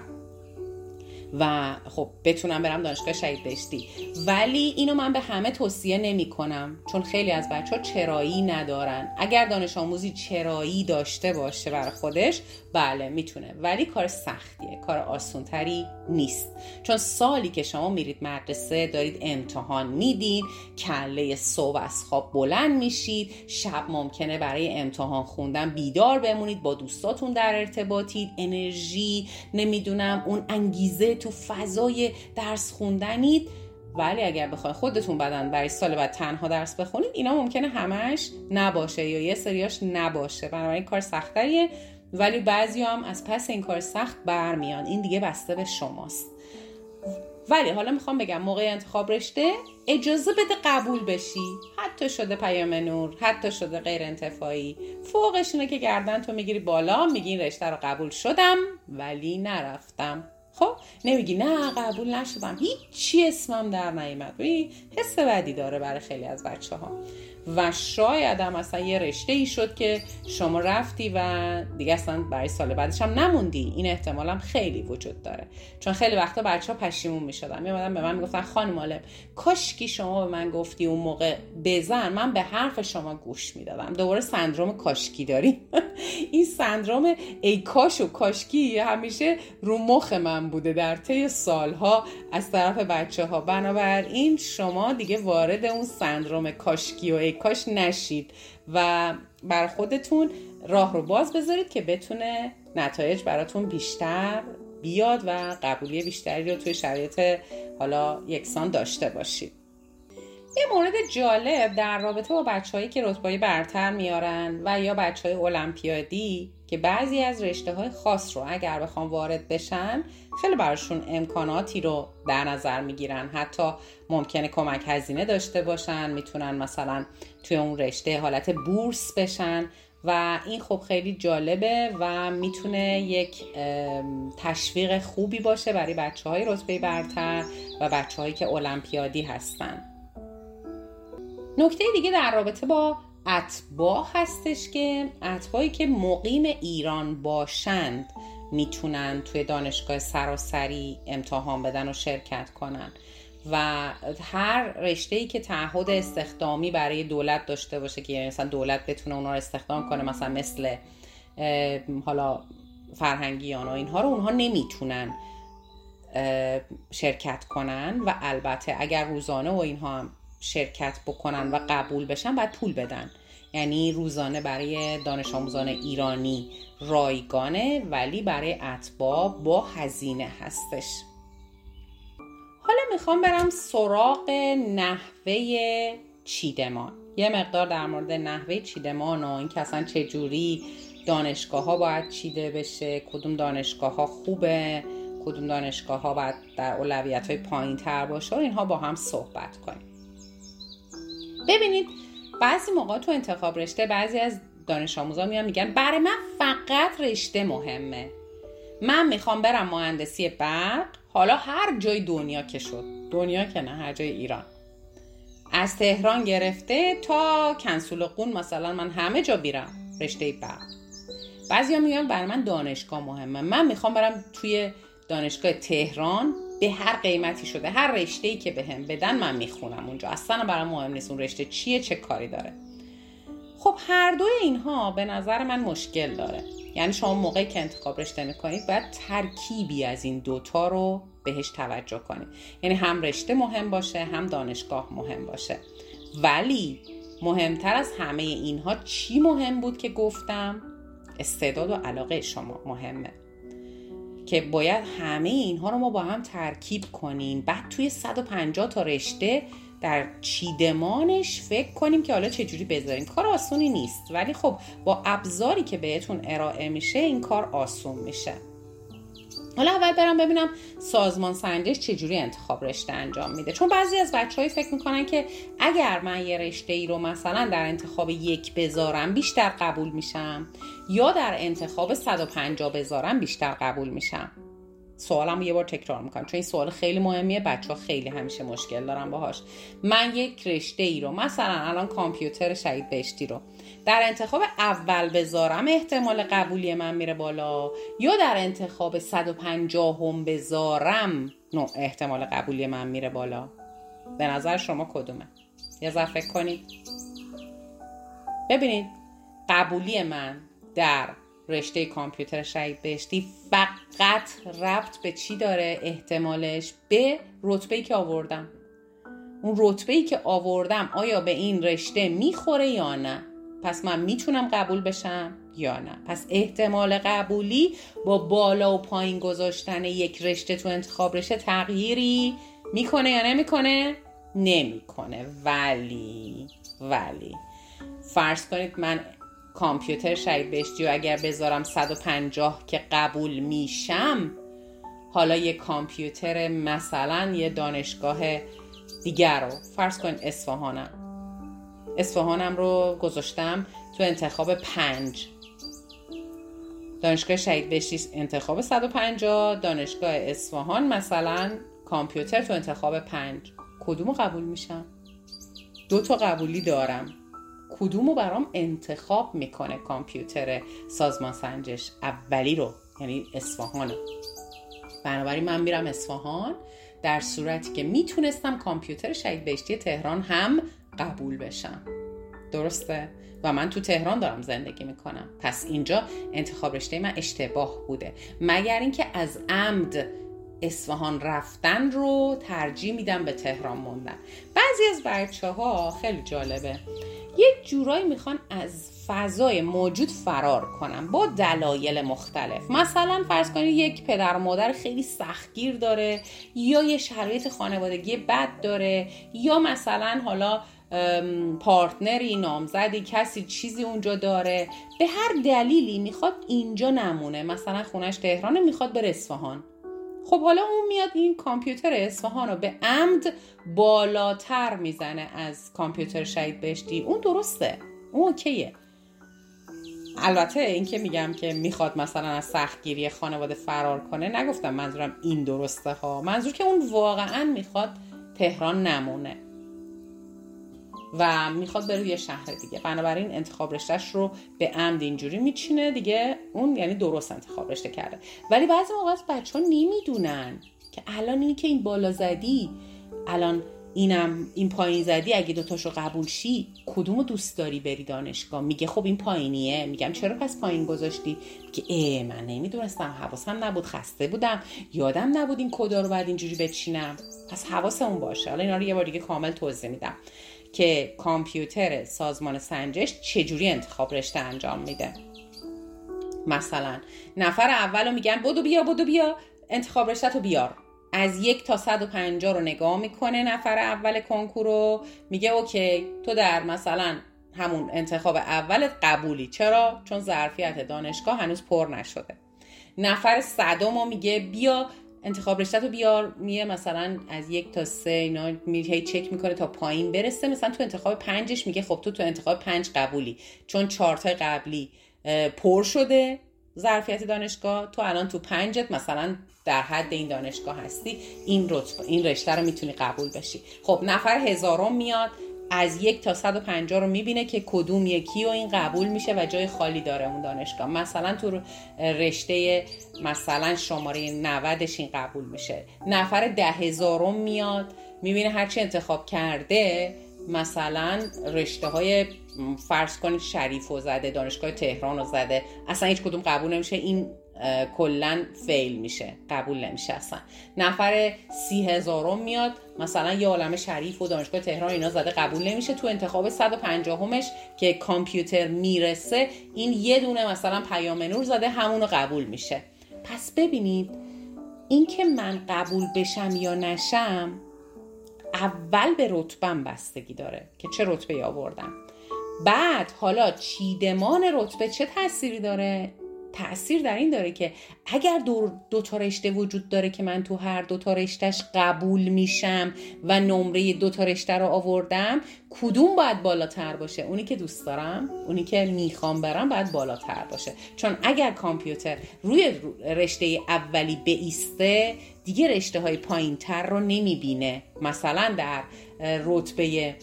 و خب بتونم برم دانشگاه شهید بهشتی. ولی اینو من به همه توصیه نمی کنم چون خیلی از بچه‌ها چرایی ندارن. اگر دانش آموزی چرایی داشته باشه برای خودش بله میتونه، ولی کار سختیه، کار آسونتری نیست. چون سالی که شما میرید مدرسه دارید امتحان میدین، کله صبح از خواب بلند میشید، شب ممکنه برای امتحان خوندن بیدار بمونید، با دوستاتون در ارتباطید، انرژی نمیدونم اون انگیزه تو فضای درس خوندنید. ولی اگر بخواید خودتون بدن برای سال بعد تنها درس بخونید اینا ممکنه همش نباشه یا یه سریاش نباشه، بنابراین کار سختیه. ولی بعضی هم از پس این کار سخت برمیان، این دیگه بسته به شماست. ولی حالا میخوام بگم موقع انتخاب رشته اجازه بده قبول بشی، حتی شده پیام نور، حتی شده غیر انتفاعی. فوقش اینه که گردن تو میگیری بالا، میگی این رشته رو قبول شدم ولی نرفتم. خب نمیگی نه قبول نشدم، هیچی اسمم در نیامد. حس بدی داره برای خیلی از بچه‌ها. و شاید هم اصلا یه رشته ای شد که شما رفتی و دیگه اصلا برای سال بعدش هم نموندی. این احتمال هم خیلی وجود داره، چون خیلی وقتا بچه‌ها پشیمون میشدن، میومدن به من میگفتن خانم عالم کاش کی شما به من گفتی اون موقع بزن، من به حرف شما گوش میدادم. دوباره سندروم کاشکی داریم. این سندروم ای کاش و کاشکی همیشه رو مخ من بوده در طی سالها از طرف بچه‌ها. بنابراین شما دیگه وارد اون سندروم کاشکی و ای کاش نشید و بر خودتون راه رو باز بذارید که بتونه نتایج براتون بیشتر بیاد و قبولی بیشتری رو توی شرایط حالا یکسان داشته باشید. یه مورد جالب در رابطه با بچه‌هایی که رتبه برتر میارن و یا بچه‌های المپیادی که بعضی از رشته‌های خاص رو اگر بخوام وارد بشن خیلی براشون امکاناتی رو در نظر میگیرن، حتی ممکنه کمک هزینه داشته باشن، میتونن مثلا توی اون رشته حالت بورس بشن و این خب خیلی جالبه و میتونه یک تشویق خوبی باشه برای بچه‌های رتبه برتر و بچه‌هایی که المپیادی هستن. نکته دیگه در رابطه با اتباع هستش که اتباعی که مقیم ایران باشند میتونن توی دانشگاه سراسری امتحان بدن و شرکت کنن و هر رشته‌ای که تعهد استخدامی برای دولت داشته باشه که مثلا دولت بتونه اونا رو استخدام کنه، مثلا مثل حالا فرهنگیان و اینها رو اونها نمیتونن شرکت کنن و البته اگر روزانه و اینها هم شرکت بکنن و قبول بشن باید پول بدن. یعنی روزانه برای دانش آموزان ایرانی رایگانه ولی برای اتباع با هزینه هستش. حالا میخوام برم سراغ نحوه چیدمان. یه مقدار در مورد نحوه چیدمان و این که اصلا چجوری دانشگاه ها باید چیده بشه، کدوم دانشگاه ها خوبه، کدوم دانشگاه ها باید در اولویت های پایین تر باشه و اینها با هم صحبت کنیم. ببینید بعضی موقع تو انتخاب رشته بعضی از دانش آموزا میگن برای من فقط رشته مهمه، من میخوام برم مهندسی برق، حالا هر جای دنیا که شد، دنیا که نه، هر جای ایران، از تهران گرفته تا کنسولقون مثلا من همه جا بیرم رشته برق. بعضیا میگن برای من دانشگاه مهمه، من میخوام برم توی دانشگاه تهران به هر قیمتی شده، هر رشته‌ای که بهم بدن من میخونم اونجا، اصلا برام مهم نیست اون رشته چیه، چه کاری داره. خب هر دوی اینها به نظر من مشکل داره. یعنی شما موقعی که انتخاب رشته میکنید باید ترکیبی از این دوتا رو بهش توجه کنید. یعنی هم رشته مهم باشه هم دانشگاه مهم باشه. ولی مهمتر از همه اینها چی مهم بود که گفتم؟ استعداد و علاقه شما مهمه که باید همه اینها رو ما با هم ترکیب کنیم. بعد توی 150 تا رشته در چیدمانش فکر کنیم که حالا چجوری بذاریم. کار آسونی نیست ولی خب با ابزاری که بهتون ارائه میشه این کار آسون میشه. حالا اول برم ببینم سازمان سنجش چجوری انتخاب رشته انجام میده. چون بعضی از بچه‌ها فکر میکنن که اگر من یه رشته ای رو مثلا در انتخاب 1 بذارم بیشتر قبول میشم یا در انتخاب 150 بذارم بیشتر قبول میشم. سوالمو یه بار تکرار میکنم چون این سوال خیلی مهمیه، بچه‌ها خیلی همیشه مشکل دارن باهاش. من یک رشته ای رو مثلا الان کامپیوتر شهید بهشتی رو در انتخاب اول بذارم احتمال قبولی من میره بالا، یا در انتخاب 150 هم بذارم احتمال قبولی من میره بالا. به نظر شما کدومه؟ یه ذره فکر کنید. ببینید قبولی من در رشته کامپیوتر شهید بهشتی فقط ربط به چی داره؟ احتمالش به رتبه‌ای که آوردم. اون رتبه‌ای که آوردم آیا به این رشته میخوره یا نه؟ پس من میتونم قبول بشم یا نه؟ پس احتمال قبولی با بالا و پایین گذاشتن یک رشته تو انتخاب رشته تغییری میکنه یا نمیکنه؟ نمیکنه. ولی فرض کنید من کامپیوتر شهید بهشتی و اگر بذارم 150 که قبول میشم، حالا یه کامپیوتر مثلا یه دانشگاه دیگر رو فرض کنید اصفهانم رو گذاشتم تو انتخاب 5، دانشگاه شهید بهشتی انتخاب 150، دانشگاه اصفهان مثلا کامپیوتر تو انتخاب 5، کدومو قبول میشم؟ 2 تا قبولی دارم، کدومو برام انتخاب میکنه کامپیوتر سازمان سنجش؟ اولی رو، یعنی اصفهان. بنابراین من میرم اصفهان در صورتی که میتونستم کامپیوتر شهید بهشتی تهران هم قبول بشم. درسته؟ و من تو تهران دارم زندگی میکنم. پس اینجا انتخاب رشته من اشتباه بوده، مگر اینکه از عمد اصفهان رفتن رو ترجیح میدم به تهران موندن. بعضی از بچه‌ها خیلی جالبه یک جورایی میخوان از فضای موجود فرار کنن با دلایل مختلف. مثلا فرض کنید یک پدر و مادر خیلی سختگیر داره، یا یه شرایط خانوادگی بد داره، یا مثلا حالا پارتنری، نامزدی، کسی چیزی اونجا داره، به هر دلیلی میخواد اینجا نمونه، مثلا خونش تهرانه میخواد بره اصفهان. خب حالا اون میاد این کامپیوتر اصفهان رو به عمد بالاتر میزنه از کامپیوتر شهید بهشتی. اون درسته، اون اوکیه. البته این که میگم که میخواد مثلا از سختگیری خانواده فرار کنه، نگفتم منظورم این درسته ها، منظور که اون واقعا میخواد تهران نمونه و میخواد بره یه شهر دیگه، بنابراین انتخاب رشتهش رو به عمد اینجوری میچینه دیگه، اون یعنی درست انتخاب رشته کرده. ولی بعضی موقع بچه‌ها نمیدونن که الان اینی که این بالا زدی، الان این پایین زدی، اگه دوتاشو قبول شی کدومو دوست داری بری دانشگاه؟ میگه خب این پایینیه. میگم چرا پس پایین گذاشتی؟ میگه من نمیدونستم، حواسم نبود، خسته بودم، یادم نبود این کدا رو بعد اینجوری بچینم. پس حواسمون باشه. حالا اینا رو یه بار دیگه کامل توضیح میدم که کامپیوتر سازمان سنجش چجوری انتخاب رشته انجام میده. مثلا نفر اولو میگن بدو بیا انتخاب رشته تو بیار. از 1 تا 150 رو نگاه میکنه نفر اول کنکورو، میگه اوکی تو در مثلا همون انتخاب اولت قبولی. چرا؟ چون ظرفیت دانشگاه هنوز پر نشده. نفر 100 میگه بیا انتخاب رشته تو بیار. میگه مثلا از 1 تا 3 اینا میره چک میکنه تا پایین برسه. مثلا تو انتخاب 5ش میگه خب تو انتخاب 5 قبولی، چون 4 تا قبلی پر شده ظرفیت دانشگاه، تو الان تو 5ت مثلا در حد این دانشگاه هستی، این رشته رو میتونی قبول بشی. خب نفر 1000 میاد، از 1 تا 150 رو میبینه که کدوم یکی و این قبول میشه و جای خالی داره اون دانشگاه. مثلا تو رشته مثلا شماره 90ش این قبول میشه. نفر 10,000 میاد، میبینه هرچی انتخاب کرده مثلا رشته های فرض کنید شریف رو زده، دانشگاه تهران رو زده، اصلا هیچ کدوم قبول نمیشه، این کلن فیل میشه، قبول نمیشه اصلا. نفر 30,000 میاد، مثلا یه عالمه شریف و دانشگاه تهران اینا زده، قبول نمیشه. تو انتخاب 150مش که کامپیوتر میرسه این یه دونه مثلا پیام نور زده، همونو قبول میشه. پس ببینید این که من قبول بشم یا نشم اول به رتبم بستگی داره که چه رتبه‌ای آوردم. بعد حالا چیدمان رتبه چه تأثیری داره؟ تأثیر در این داره که اگر دو تا رشته وجود داره که من تو هر 2 تا رشتهش قبول میشم و نمره 2 تا رشته رو آوردم، کدوم باید بالاتر باشه؟ اونی که دوست دارم، اونی که میخوام برم باید بالاتر باشه. چون اگر کامپیوتر روی رشته اولی بایسته دیگه رشته های پایین تر رو نمیبینه. مثلا در رتبه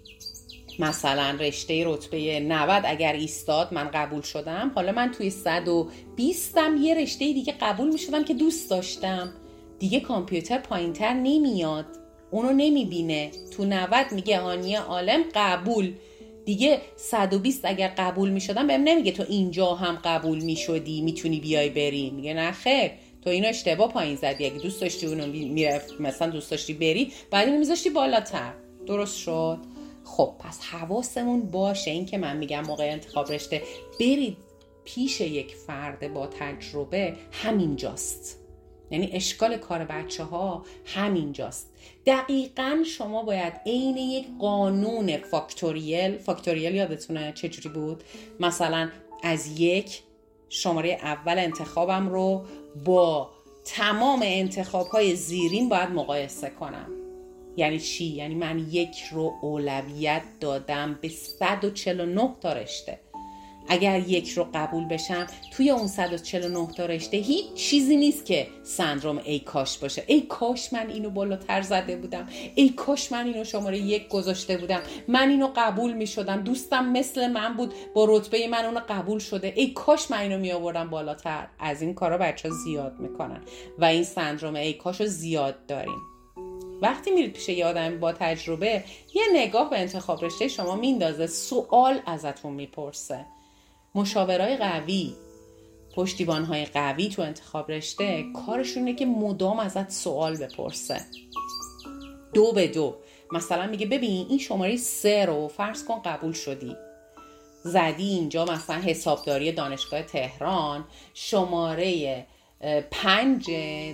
رتبه 90 اگر ایستاد من قبول شدم، حالا من توی 120م یه رشته دیگه قبول می شدم که دوست داشتم، دیگه کامپیوتر پایین تر نمیاد، اونو نمیبینه. تو 90 میگه هانیه عالم قبول، دیگه 120 اگر قبول می شدم بهم نمیگه تو اینجا هم قبول می شدی میتونی بیای بری، میگه نه خیر تو اینو اشتباه پایین زدی، اگه دوست داشتی اونو مثلا دوست داشتی بری بعد اینو میذاشتی بالاتر. درست شد؟ خب پس حواسمون باشه این که من میگم موقع انتخاب رشته برید پیش یک فرد با تجربه همینجاست. یعنی اشکال کار بچه ها همینجاست. دقیقاً شما باید عین یک قانون فاکتوریل یادتونه چجوری بود؟ مثلا از 1 شماره اول انتخابم رو با تمام انتخاب‌های زیرین باید مقایسه کنم. یعنی چی؟ یعنی من 1 رو اولویت دادم به 149 تا رشته. اگر 1 رو قبول بشم توی اون 149 تا رشته هیچ چیزی نیست که سندروم ای کاش باشه. ای کاش من اینو بالاتر زده بودم، ای کاش من اینو شماره 1 گذاشته بودم، من اینو قبول می شدم، دوستم مثل من بود با رتبه من اونو قبول شده، ای کاش من اینو می آوردم بالاتر. از این کارا بچه‌ها زیاد میکنن و این سندروم ای کاشو زیاد داریم. وقتی میرید پیش یه آدم با تجربه یه نگاه به انتخاب رشته شما میندازه، سوال ازتون میپرسه. مشاورای قوی، پشتیبانهای قوی تو انتخاب رشته کارشونه که مدام ازت سوال بپرسه. 2 به 2 مثلا میگه ببین این شماره 3 رو فرض کن قبول شدی، زدی اینجا مثلا حسابداری دانشگاه تهران، شماره 5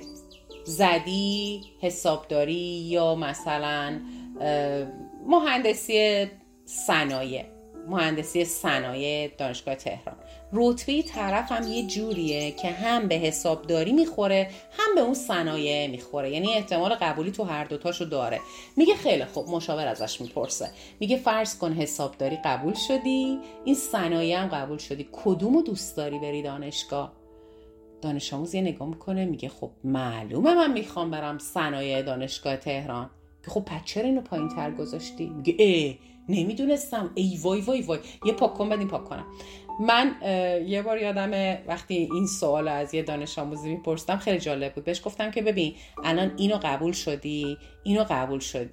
زدی حسابداری یا مثلا مهندسی صنایع دانشگاه تهران. رتبه طرف هم یه جوریه که هم به حسابداری میخوره هم به اون صنایع میخوره، یعنی احتمال قبولی تو هر دوتاشو داره. میگه خیلی خوب، مشاور ازش میپرسه، میگه فرض کن حسابداری قبول شدی، این صنایع هم قبول شدی، کدومو دوست داری بری دانشگاه؟ دانش آموز یه نگاه میکنه میگه خب معلومه من میخوام برم صنایع دانشگاه تهران. خب پس چرا اینو پایین تر گذاشتی؟ میگه نمیدونستم، ای وای وای وای، یه پاک کن بدیم پاک کنم. من یه بار یادمه وقتی این سوال از یه دانش آموزی میپرسیدم خیلی جالب بود. بهش گفتم که ببین الان اینو قبول شدی، اینو قبول شدی،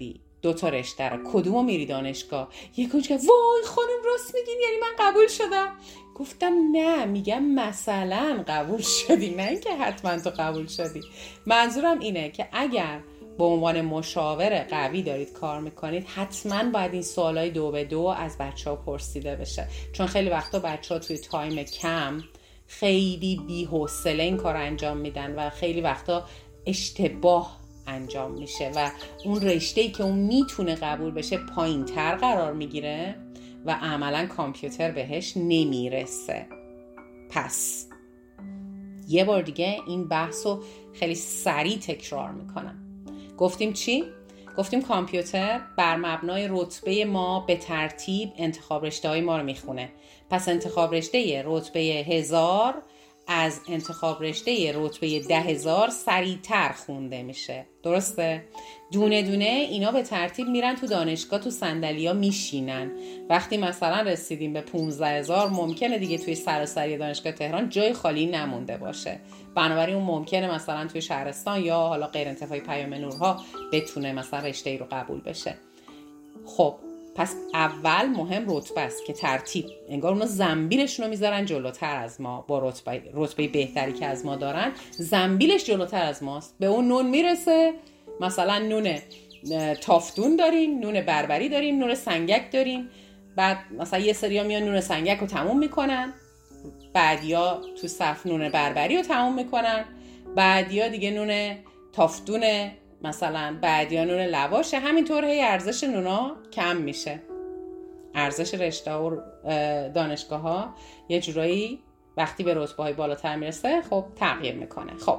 2 تا رشته رو، کدومو میری دانشگاه؟ یکیش که وای خانم راست میگین یعنی من قبول شدم. گفتم نه، میگم مثلا قبول شدی، نه اینکه حتما تو قبول شدی. منظورم اینه که اگر به عنوان مشاور قوی دارید کار میکنید، حتما باید این سوالای 2 به 2 از بچه‌ها پرسیده بشه، چون خیلی وقتا بچه‌ها توی تایم کم خیلی بی‌حوصله این کار انجام میدن و خیلی وقتا اشتباه انجام میشه و اون رشته‌ای که اون میتونه قبول بشه پایین‌تر قرار میگیره و عملاً کامپیوتر بهش نمیرسه. پس یه بار دیگه این بحثو خیلی سریع تکرار میکنم. گفتیم چی؟ گفتیم کامپیوتر بر مبنای رتبه ما به ترتیب انتخاب رشته‌های ما رو میخونه. پس انتخاب رشته رتبه 1000 از انتخاب رشته رتبه 10,000 سریع‌تر خونده میشه. درسته؟ دونه دونه اینا به ترتیب میرن تو دانشگاه، تو صندلی‌ها میشینن. وقتی مثلا رسیدیم به 15,000 ممکنه دیگه توی سراسری دانشگاه تهران جای خالی نمونده باشه. بنابراین اون ممکنه مثلا توی شهرستان یا حالا غیر انتفاعی پیام نورها بتونه مثلا رشته‌ای رو قبول بشه. خب پس اول مهم رتبه است که ترتیب انگار اونا زنبیلشون رو میذارن جلوتر از ما، با رتبه بهتری که از ما دارن زنبیلش جلوتر از ماست. به اون نون میرسه، مثلا نون تافتون داریم، نون بربری داریم، نون سنگک داریم. بعد مثلا یه سریا میان نون سنگک رو تموم میکنن، بعدیا تو صف نون بربری رو تموم میکنن، بعدیا دیگه نون تافتونه، مثلا بعدیا نون لواشه. همینطور هی ارزش نونا کم میشه، ارزش رشته و دانشگاه ها یه جورایی وقتی به رتبه های بالاتر میرسه خب تغییر میکنه. خب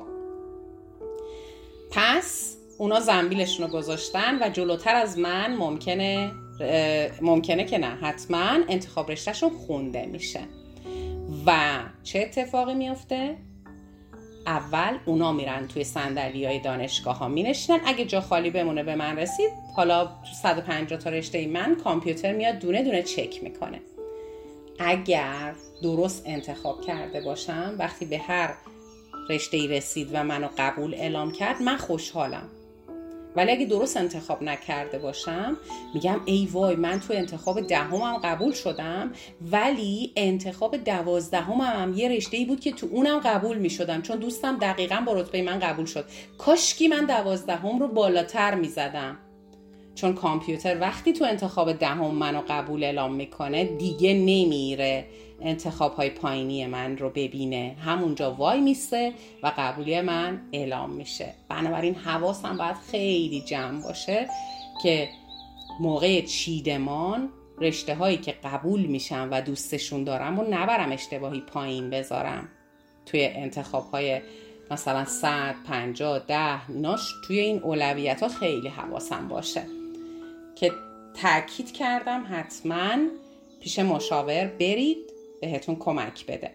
پس اونا زنبیلشون رو گذاشتن و جلوتر از من ممکنه که نه، حتما انتخاب رشتهشون خونده میشه. و چه اتفاقی میفته؟ اول اونا میرن توی صندلی‌های دانشگاه ها مینشینن. اگه جا خالی بمونه به من رسید، حالا تو 150 تا رشته من کامپیوتر میاد دونه دونه چک میکنه. اگر درست انتخاب کرده باشم، وقتی به هر رشته‌ای رسید و منو قبول اعلام کرد من خوشحالم. ولی اگه درست انتخاب نکرده باشم میگم ای وای من تو انتخاب 10 قبول شدم، ولی انتخاب 12 هم یه رشته‌ای بود که تو اونم قبول میشدم، چون دوستم دقیقاً با رتبه من قبول شد. کاشکی من 12 رو بالاتر میزدم. چون کامپیوتر وقتی تو انتخاب 10 منو قبول اعلام میکنه دیگه نمیره انتخاب‌های پایینی من رو ببینه، همونجا وای میسته و قبولی من اعلام میشه. بنابراین حواسم باید خیلی جمع باشه که موقع چیدمان رشته هایی که قبول میشم و دوستشون دارم و نبرم اشتباهی پایین بذارم. توی انتخاب‌های مثلا 100 50 10 ناش توی این اولویت ها خیلی حواسم باشه که تاکید کردم حتما پیش مشاور برید بهتون کمک بده.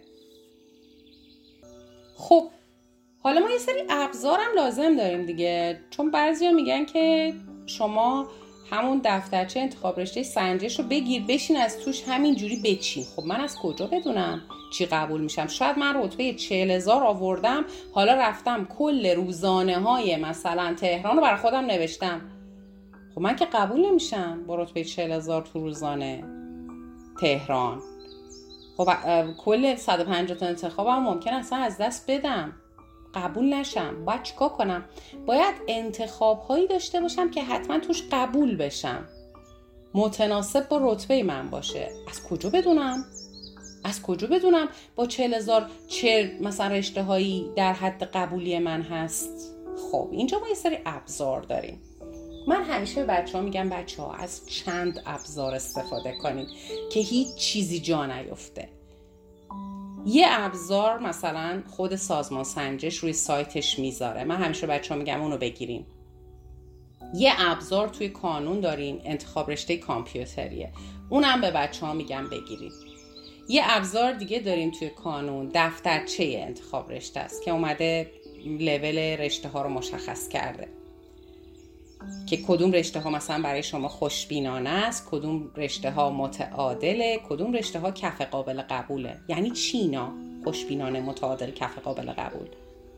خب حالا ما یه سری ابزارم لازم داریم دیگه، چون بعضیا میگن که شما همون دفترچه انتخاب رشته سنجش رو بگیر بشین از توش همینجوری بچین. خب من از کجا بدونم چی قبول میشم؟ شاید من رتبه 40,000 آوردم، حالا رفتم کل روزانه های مثلا تهران رو برای خودم نوشتم. خب من که قبول نمیشم با رتبه 40,000 تو روزانه تهران. خب کل 150 تا انتخابم ممکن اصلا از دست بدم، قبول نشم. باید چیکار کنم؟ باید انتخاب هایی داشته باشم که حتما توش قبول بشم، متناسب با رتبه من باشه. از کجا بدونم با 40,000 چه مثلا رشته هایی در حد قبولی من هست؟ خب اینجا ما یه سری ابزار داریم. من همیشه به بچه ها میگم بچه ها از چند ابزار استفاده کنید که هیچ چیزی جا نیفته. یه ابزار مثلا خود سازمان سنجش روی سایتش میذاره، من همیشه بچه ها میگم اونو بگیرین. یه ابزار توی کانون داریم انتخاب رشته کامپیوتریه، اونم به بچه ها میگم بگیرین. یه ابزار دیگه داریم توی کانون دفترچه انتخاب رشته است که اومده لول رشته ها رو مشخص کرده که کدوم رشته ها مثلا برای شما خوشبینانه است، کدوم رشته ها متعادله، کدوم رشته ها کف قابل قبوله. یعنی چی اینا؟ خوشبینانه، متعادل، کف قابل قبول.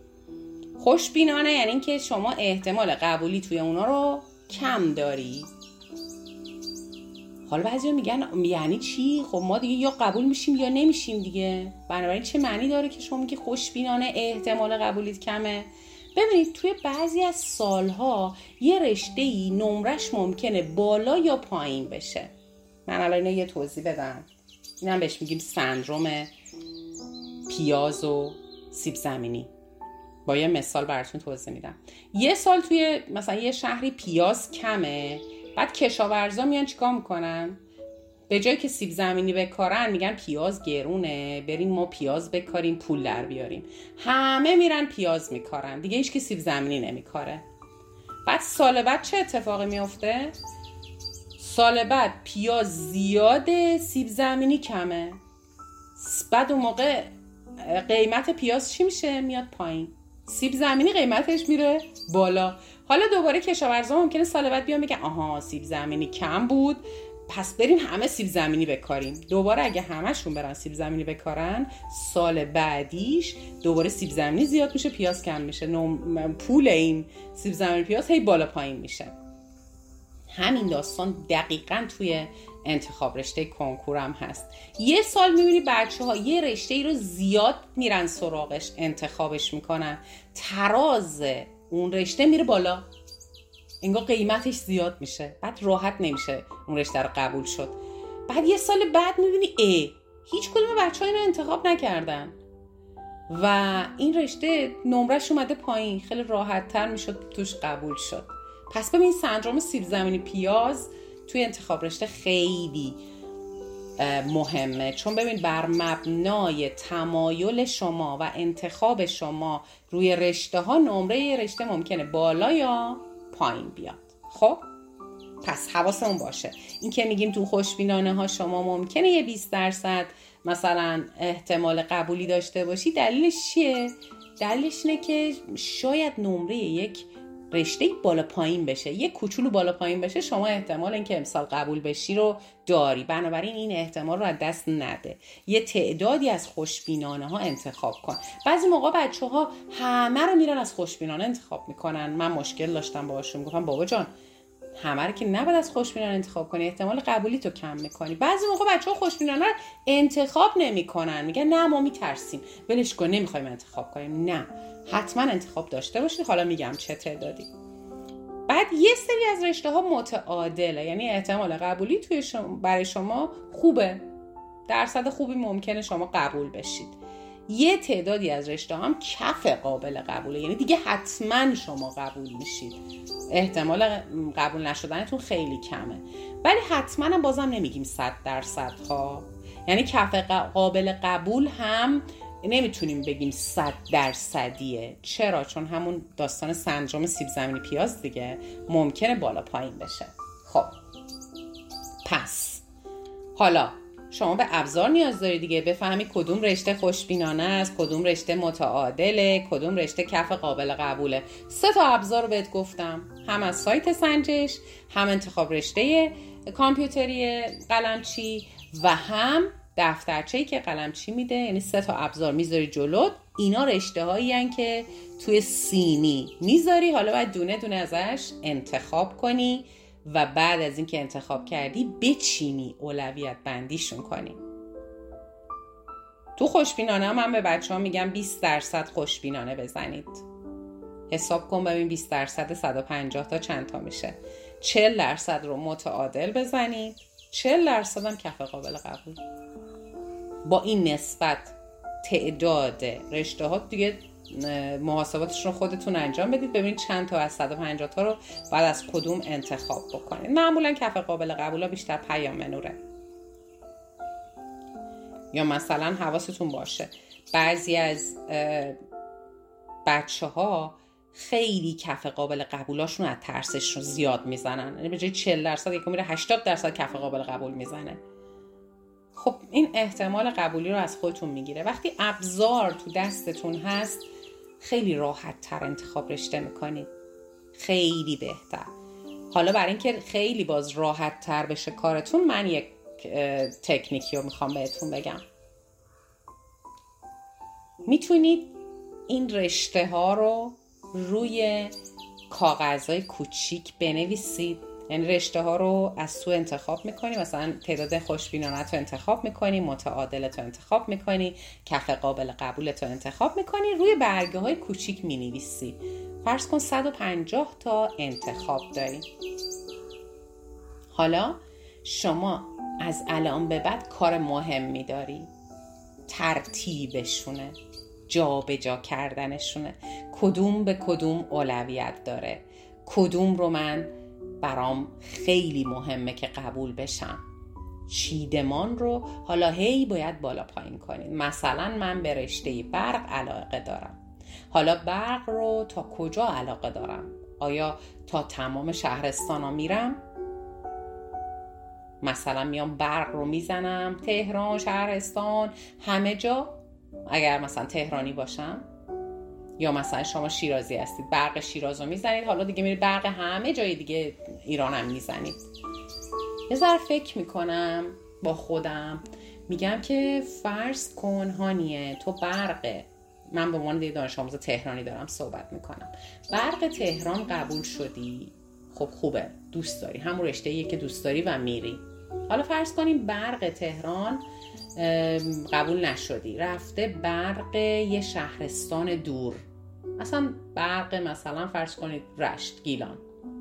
خوشبینانه یعنی این که شما احتمال قبولی توی اونا رو کم داری، حالا بعضیا میگن یعنی چی؟ خب ما دیگه یا قبول میشیم یا نمیشیم دیگه. بنابراین چه معنی داره که شما میگی خوشبینانه احتمال قبولیت کمه؟ ببینید توی بعضی از سالها یه رشته‌ای نمرش ممکنه بالا یا پایین بشه. من الان اینو یه توضیح بدم. اینم بهش میگیم سندروم پیاز و سیب زمینی. با یه مثال براتون توضیح میدم. یه سال توی مثلا یه شهری پیاز کمه، بعد کشاورزا میان چیکار میکنن؟ به جای که سیب زمینی بکارن میگن پیاز گرونه، بریم ما پیاز بکاریم پول در بیاریم. همه میرن پیاز میکارن، دیگه هیچ که سیب زمینی نمیکاره. بعد سال بعد چه اتفاقی میفته؟ سال بعد پیاز زیاده، سیب زمینی کمه. بعد اون موقع قیمت پیاز چی میشه؟ میاد پایین. سیب زمینی قیمتش میره بالا. حالا دوباره کشاورزا ممکنه سال بعد بیان میگن آها سیب زمینی کم بود، پس بریم همه سیب زمینی بکاریم. دوباره اگه همشون برن سیب زمینی بکارن، سال بعدیش دوباره سیب زمینی زیاد میشه، پیاز کم میشه، پول این سیب زمینی پیاز هی بالا پایین میشه. همین داستان دقیقاً توی انتخاب رشته کنکورم هست. یه سال میبینی بچه‌ها یه رشته ای رو زیاد میرن سراغش، انتخابش میکنن، تراز اون رشته میره بالا، انگار قیمتش زیاد میشه، بعد راحت نمیشه اون رشته رو قبول شد. بعد یه سال بعد میبینی هیچ کدوم بچه‌ها اینو انتخاب نکردن و این رشته نمرش اومده پایین، خیلی راحت تر میشد توش قبول شد. پس ببین سندروم سیب زمینی پیاز توی انتخاب رشته خیلی مهمه، چون ببین بر مبنای تمایل شما و انتخاب شما روی رشته ها نمره رشته ممکنه بالا یا پایین بیاد. خب پس حواسمون باشه این که میگیم تو خوشبینانه ها شما ممکنه یه 20% مثلا احتمال قبولی داشته باشی، دلیلش چیه؟ دلیلش اینه که شاید نمره یک رشته بالا پایین بشه، یک کوچولو بالا پایین بشه، شما احتمال اینکه امسال قبول بشی رو داری. بنابراین این احتمال رو از دست نده، یه تعدادی از خوشبینانه ها انتخاب کن. بعضی موقع بچه ها همه رو میرن از خوشبینانه انتخاب میکنن. من مشکل داشتم باهاشون، گفتم بابا جان همه رو که نباید از خوشبینانه انتخاب کنی، احتمال قبولی تو کم میکنی. بعضی موقع بچه‌ها خوشبینانه رو انتخاب نمیکنن، میگن نه ما میترسیم ولش کن نمیخوایم انتخاب کنیم. نه، حتما انتخاب داشته باشید. حالا میگم چه تعدادی. بعد یه سری از رشته‌ها متعادله، یعنی احتمال قبولی توی برای شما خوبه، درصد خوبی ممکنه شما قبول بشید. یه تعدادی از رشته هم کف قابل قبوله، یعنی دیگه حتما شما قبول میشید، احتمال قبول نشدنتون خیلی کمه. ولی حتما هم بازم نمیگیم 100% ها، یعنی کف قابل قبول هم نمیتونیم بگیم 100%. چرا؟ چون همون داستان سندروم سیب زمینی پیاز دیگه ممکنه بالا پایین بشه. خب پس حالا شما به ابزار نیاز داری دیگه، بفهمی کدوم رشته خوشبینانه است، کدوم رشته متعادله، کدوم رشته کف قابل قبوله. 3 تا ابزار رو بهت گفتم، هم از سایت سنجش، هم انتخاب رشته کامپیوتری قلمچی و هم دفترچه‌ای که قلمچی میده. یعنی 3 تا ابزار میذاری جلوت، اینا رشته هایی هن که توی سینی میذاری. حالا باید دونه دونه ازش انتخاب کنی و بعد از اینکه انتخاب کردی بچینی، اولویت بندیشون کنی. تو خوشبینانه من به بچه ها میگم 20% خوشبینانه بزنید. حساب کن ببین 20% 150 تا چند تا میشه. 40% رو متعادل بزنید، 40% هم کف قابل قبول. با این نسبت تعداد رشته ها دیگه محاسباتش رو خودتون انجام بدید، ببینید چند تا از 150 تا رو بعد از کدوم انتخاب بکنید. معمولا کف قابل قبول ها بیشتر پیام منوره. یا مثلا حواستون باشه بعضی از بچه ها خیلی کف قابل قبولاشون از ترسشون زیاد میزنن، یعنی به جای 40% یکم میره 80% کف قابل قبول میزنه. خب این احتمال قبولی رو از خودتون میگیره. وقتی ابزار تو دستتون هست خیلی راحت تر انتخاب رشته میکنید، خیلی بهتر. حالا برای اینکه خیلی باز راحت تر بشه کارتون، من یک تکنیکی رو میخوام بهتون بگم. میتونید این رشته ها رو روی کاغذهای کوچیک بنویسید یعنی رشته ها رو از تو انتخاب میکنی، مثلا تعداد خوشبینانه تو انتخاب میکنی، متعادل تو انتخاب میکنی، کف قابل قبول تو انتخاب میکنی، روی برگه های کوچیک مینویسی. فرض کن 150 تا انتخاب داری. حالا شما از الان به بعد کار مهمی داری، ترتیبشونه، جا به جا کردنشونه، کدوم به کدوم اولویت داره، کدوم رو من برام خیلی مهمه که قبول بشم. چیدمان رو حالا هی باید بالا پایین کنید. مثلا من به رشته برق علاقه دارم، حالا برق رو تا کجا علاقه دارم؟ آیا تا تمام شهرستان ها میرم؟ مثلا میام برق رو میزنم تهران، شهرستان، همه جا اگر مثلا تهرانی باشم، یا مثلا شما شیرازی هستید برق شیراز رو میزنید، حالا دیگه میرید برق همه جای دیگه ایران هم میزنید. یه ذره فکر میکنم با خودم، میگم که فرض کن هانیه تو برق، من به عنوان دانش آموز تهرانی دارم صحبت میکنم، برق تهران قبول شدی، خب خوبه، دوست داری، همون رشته‌ایه که دوست داری و میری. حالا فرض کنیم برق تهران قبول نشدی، رفته برق یه شهرستان دور، مثلا برق مثلا فرض کنید رشت، گیلان،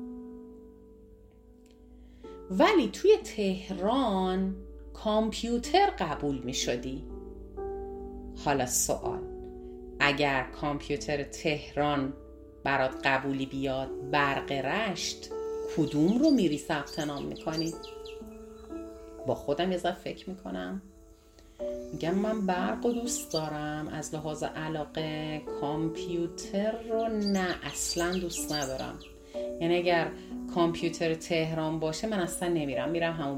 ولی توی تهران کامپیوتر قبول می شدی. حالا سوال، اگر کامپیوتر تهران برات قبولی بیاد، برق رشت کدوم رو میری ثبت نام میکنی؟ با خودم یه ذره فکر میکنم، میگم من برق رو دوست دارم از لحاظ علاقه، کامپیوتر رو نه، اصلا دوست ندارم. یعنی اگر کامپیوتر تهران باشه من اصلا نمیرم، میرم همون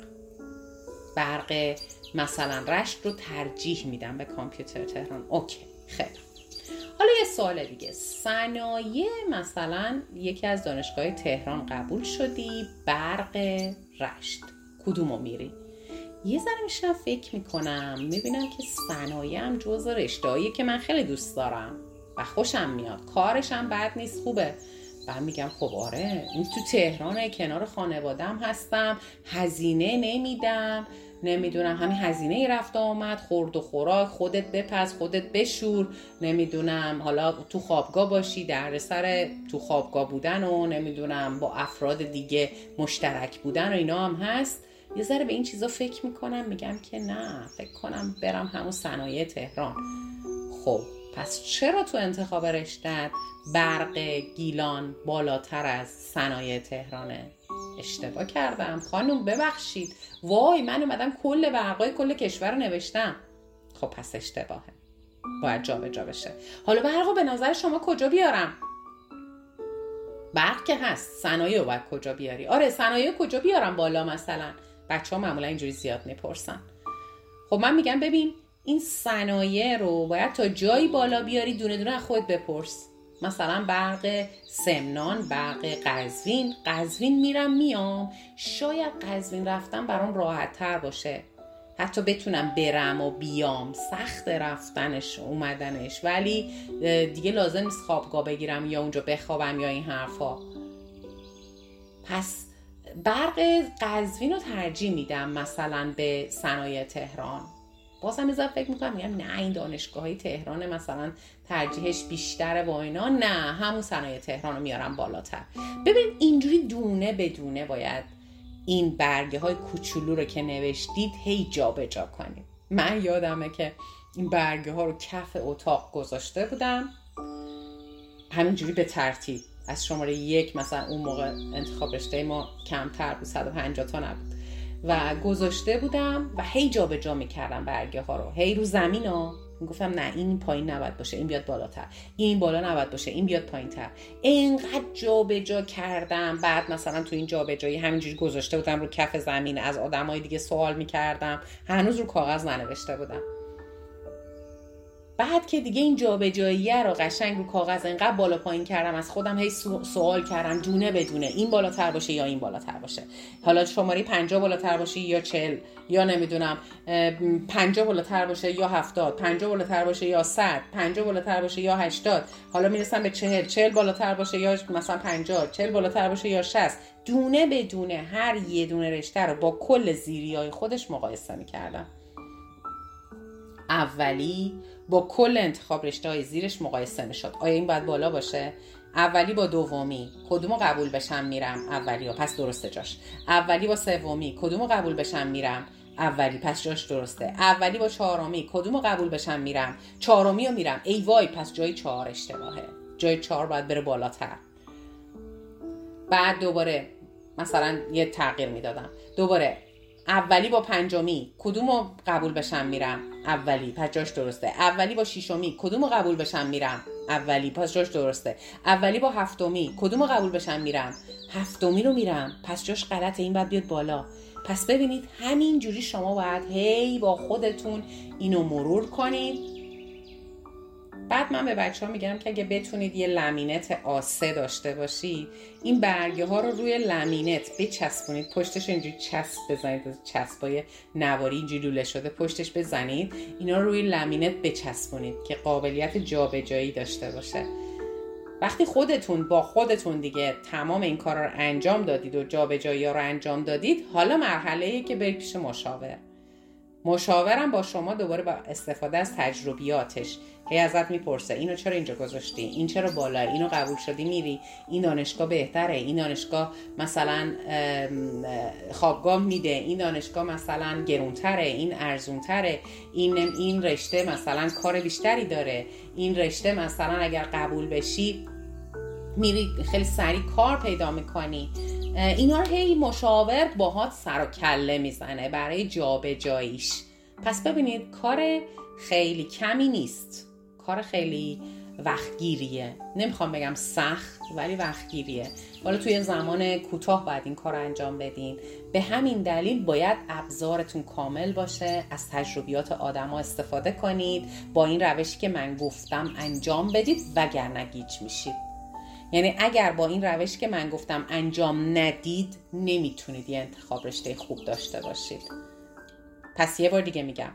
برق مثلا رشت رو ترجیح میدم به کامپیوتر تهران. اوکی، خیلی. حالا یه سوال دیگه، صنایع مثلا یکی از دانشگاه تهران قبول شدی، برق رشت، کدومو میری؟ یه ذره میشم فکر میکنم، میبینم که صنایع هم جزء رشته‌ایه که من خیلی دوست دارم و خوشم میاد، کارش هم بد نیست، خوبه. بعد میگم خب آره، این تو تهرانه، کنار خانوادم هستم، هزینه نمیدم، نمیدونم همین هزینه رفت آمد، خورد و خوراک، خودت بپز خودت بشور، نمیدونم حالا تو خوابگاه باشی، دردسر تو خوابگاه بودن و نمیدونم با افراد دیگه مشترک بودن و اینا هم هست. یه ذره به این چیزا فکر میکنم، میگم که نه، فکر کنم برم همون صنایع تهران. خب پس چرا تو انتخاب رشته‌ات برق گیلان بالاتر از صنایع تهرانه؟ اشتباه کردم خانم، ببخشید، وای من اومدم کل برقای کل کشور رو نوشتم. خب پس اشتباهه، باید جا به جا بشه. حالا برقو به نظر شما کجا بیارم؟ برق که هست، صنایع رو باید کجا بیاری؟ آره صنایع کجا بیارم بالا؟ مثلا بچه‌ها معمولا اینجوری زیاد میپرسن. خب من میگم ببین، این صنایع رو باید تا جایی بالا بیاری، دونه دونه از خودت بپرس. مثلا برق سمنان، برق قزوین میرم میام، شاید قزوین رفتم برام راحت تر باشه، حتی بتونم برم و بیام، سخت رفتنش اومدنش، ولی دیگه لازم نیست خوابگاه بگیرم یا اونجا بخوابم یا این حرفا. پس برق قزوین رو ترجیح میدم مثلا به صنایع تهران. بازم ازا فکر میکنم، میگم نه این دانشگاه های تهران مثلا ترجیحش بیشتره و اینا، نه همون صنایع تهران رو میارم بالاتر. ببین اینجوری دونه بدونه باید این برگه های کوچولو رو که نوشتید هی جا به جا کنید. من یادمه که این برگه ها رو کف اتاق گذاشته بودم همینجوری به ترتیب، از شماره 1 مثلا اون موقع انتخاب رشته ما کمتر بود، 150 تا نبود، و گذاشته بودم و هی جا به جا میکردم برگه ها رو، هی رو زمین ها میگفتم نه این پایین نباید باشه، این بیاد بالاتر، این بالا نباید باشه، این بیاد پایین تر. اینقدر جا به جا کردم. بعد مثلا تو این جا به جایی همینجوری گذاشته بودم رو کف زمین، از آدمای دیگه سوال میکردم، هنوز رو کاغذ ننوشته بودم. بعد که دیگه این جابجاییه رو قشنگ رو کاغذ انقدر بالا پایین کردم، از خودم هی سوال کردم دونه بدونه این بالاتر باشه یا این بالاتر باشه، حالا شماره 50 بالاتر باشه یا 40، یا نمیدونم 50 بالاتر باشه یا 70، 50 بالاتر باشه یا 100، 50 بالاتر باشه یا 80، حالا میرسم به 40 بالاتر باشه یا مثلا 50، 40 بالاتر باشه یا 60. دونه بدونه هر یه دونه رشته رو با کل زیریای خودش مقایسه میکردم. اولی با کل انتخاب رشته های زیرش مقایسه میشد. آیا این باید بالا باشه؟ اولی با دومی کدومو قبول بشم میرم اولی، پس درسته جاش. اولی با سومی کدومو قبول بشم میرم اولی، پس جاش درسته. اولی با چهارمی کدومو قبول بشم میرم چهارمی رو میرم، ای وای پس جای 4 اشتباهه، جای 4 باید بره بالاتر. بعد دوباره مثلا یه تغییر میدادم، دوباره اولی با پنجمی کدومو قبول بشم میرم اولی، پس جاش درسته. اولی با ششمی کدومو قبول بشم میرم اولی، پس جاش درسته. اولی با هفتمی کدومو قبول بشم میرم هفتمی رو میرم، پس جاش غلطه، این باید بیاد بالا. پس ببینید همین جوری شما باید هی با خودتون اینو مرور کنید. بعد من به بچه‌ها میگم که اگه بتونید یه لامینت A3 داشته باشید، این برگه ها رو روی لامینت بچسبونید، پشتش اینجوری چسب بزنید، چسبای نواری اینجوری لوله شده پشتش بزنید، اینا رو روی لامینت بچسبونید که قابلیت جابجایی داشته باشه. وقتی خودتون با خودتون دیگه تمام این کارا رو انجام دادید و جابجایی‌ها رو انجام دادید، حالا مرحله‌ایه که برید پیش مشاورم با شما دوباره با استفاده از تجربیاتش هی ازت میپرسه اینو چرا اینجا گذاشتی، این چرا بالا، اینو قبول شدی میری، این دانشگاه بهتره، این دانشگاه مثلا خوابگاه میده، این دانشگاه مثلا گرونتره، این ارزونتره، این رشته مثلا کار بیشتری داره، این رشته مثلا اگر قبول بشی میری خیلی سریع کار پیدا میکنی. اینا رو هی مشاور باهات سر و کله میزنه برای جابجاییش. پس ببینید کار خیلی کمی نیست، کار خیلی وقتگیریه، نمیخوام بگم سخت ولی وقتگیریه. حالا توی زمان کوتاه باید این کار رو انجام بدین. به همین دلیل باید ابزارتون کامل باشه، از تجربیات آدما استفاده کنید، با این روشی که من گفتم انجام بدید، وگرنه گیج میشید. یعنی اگر با این روش که من گفتم انجام ندید، نمیتونید یه انتخاب رشته خوب داشته باشید. پس یه بار دیگه میگم،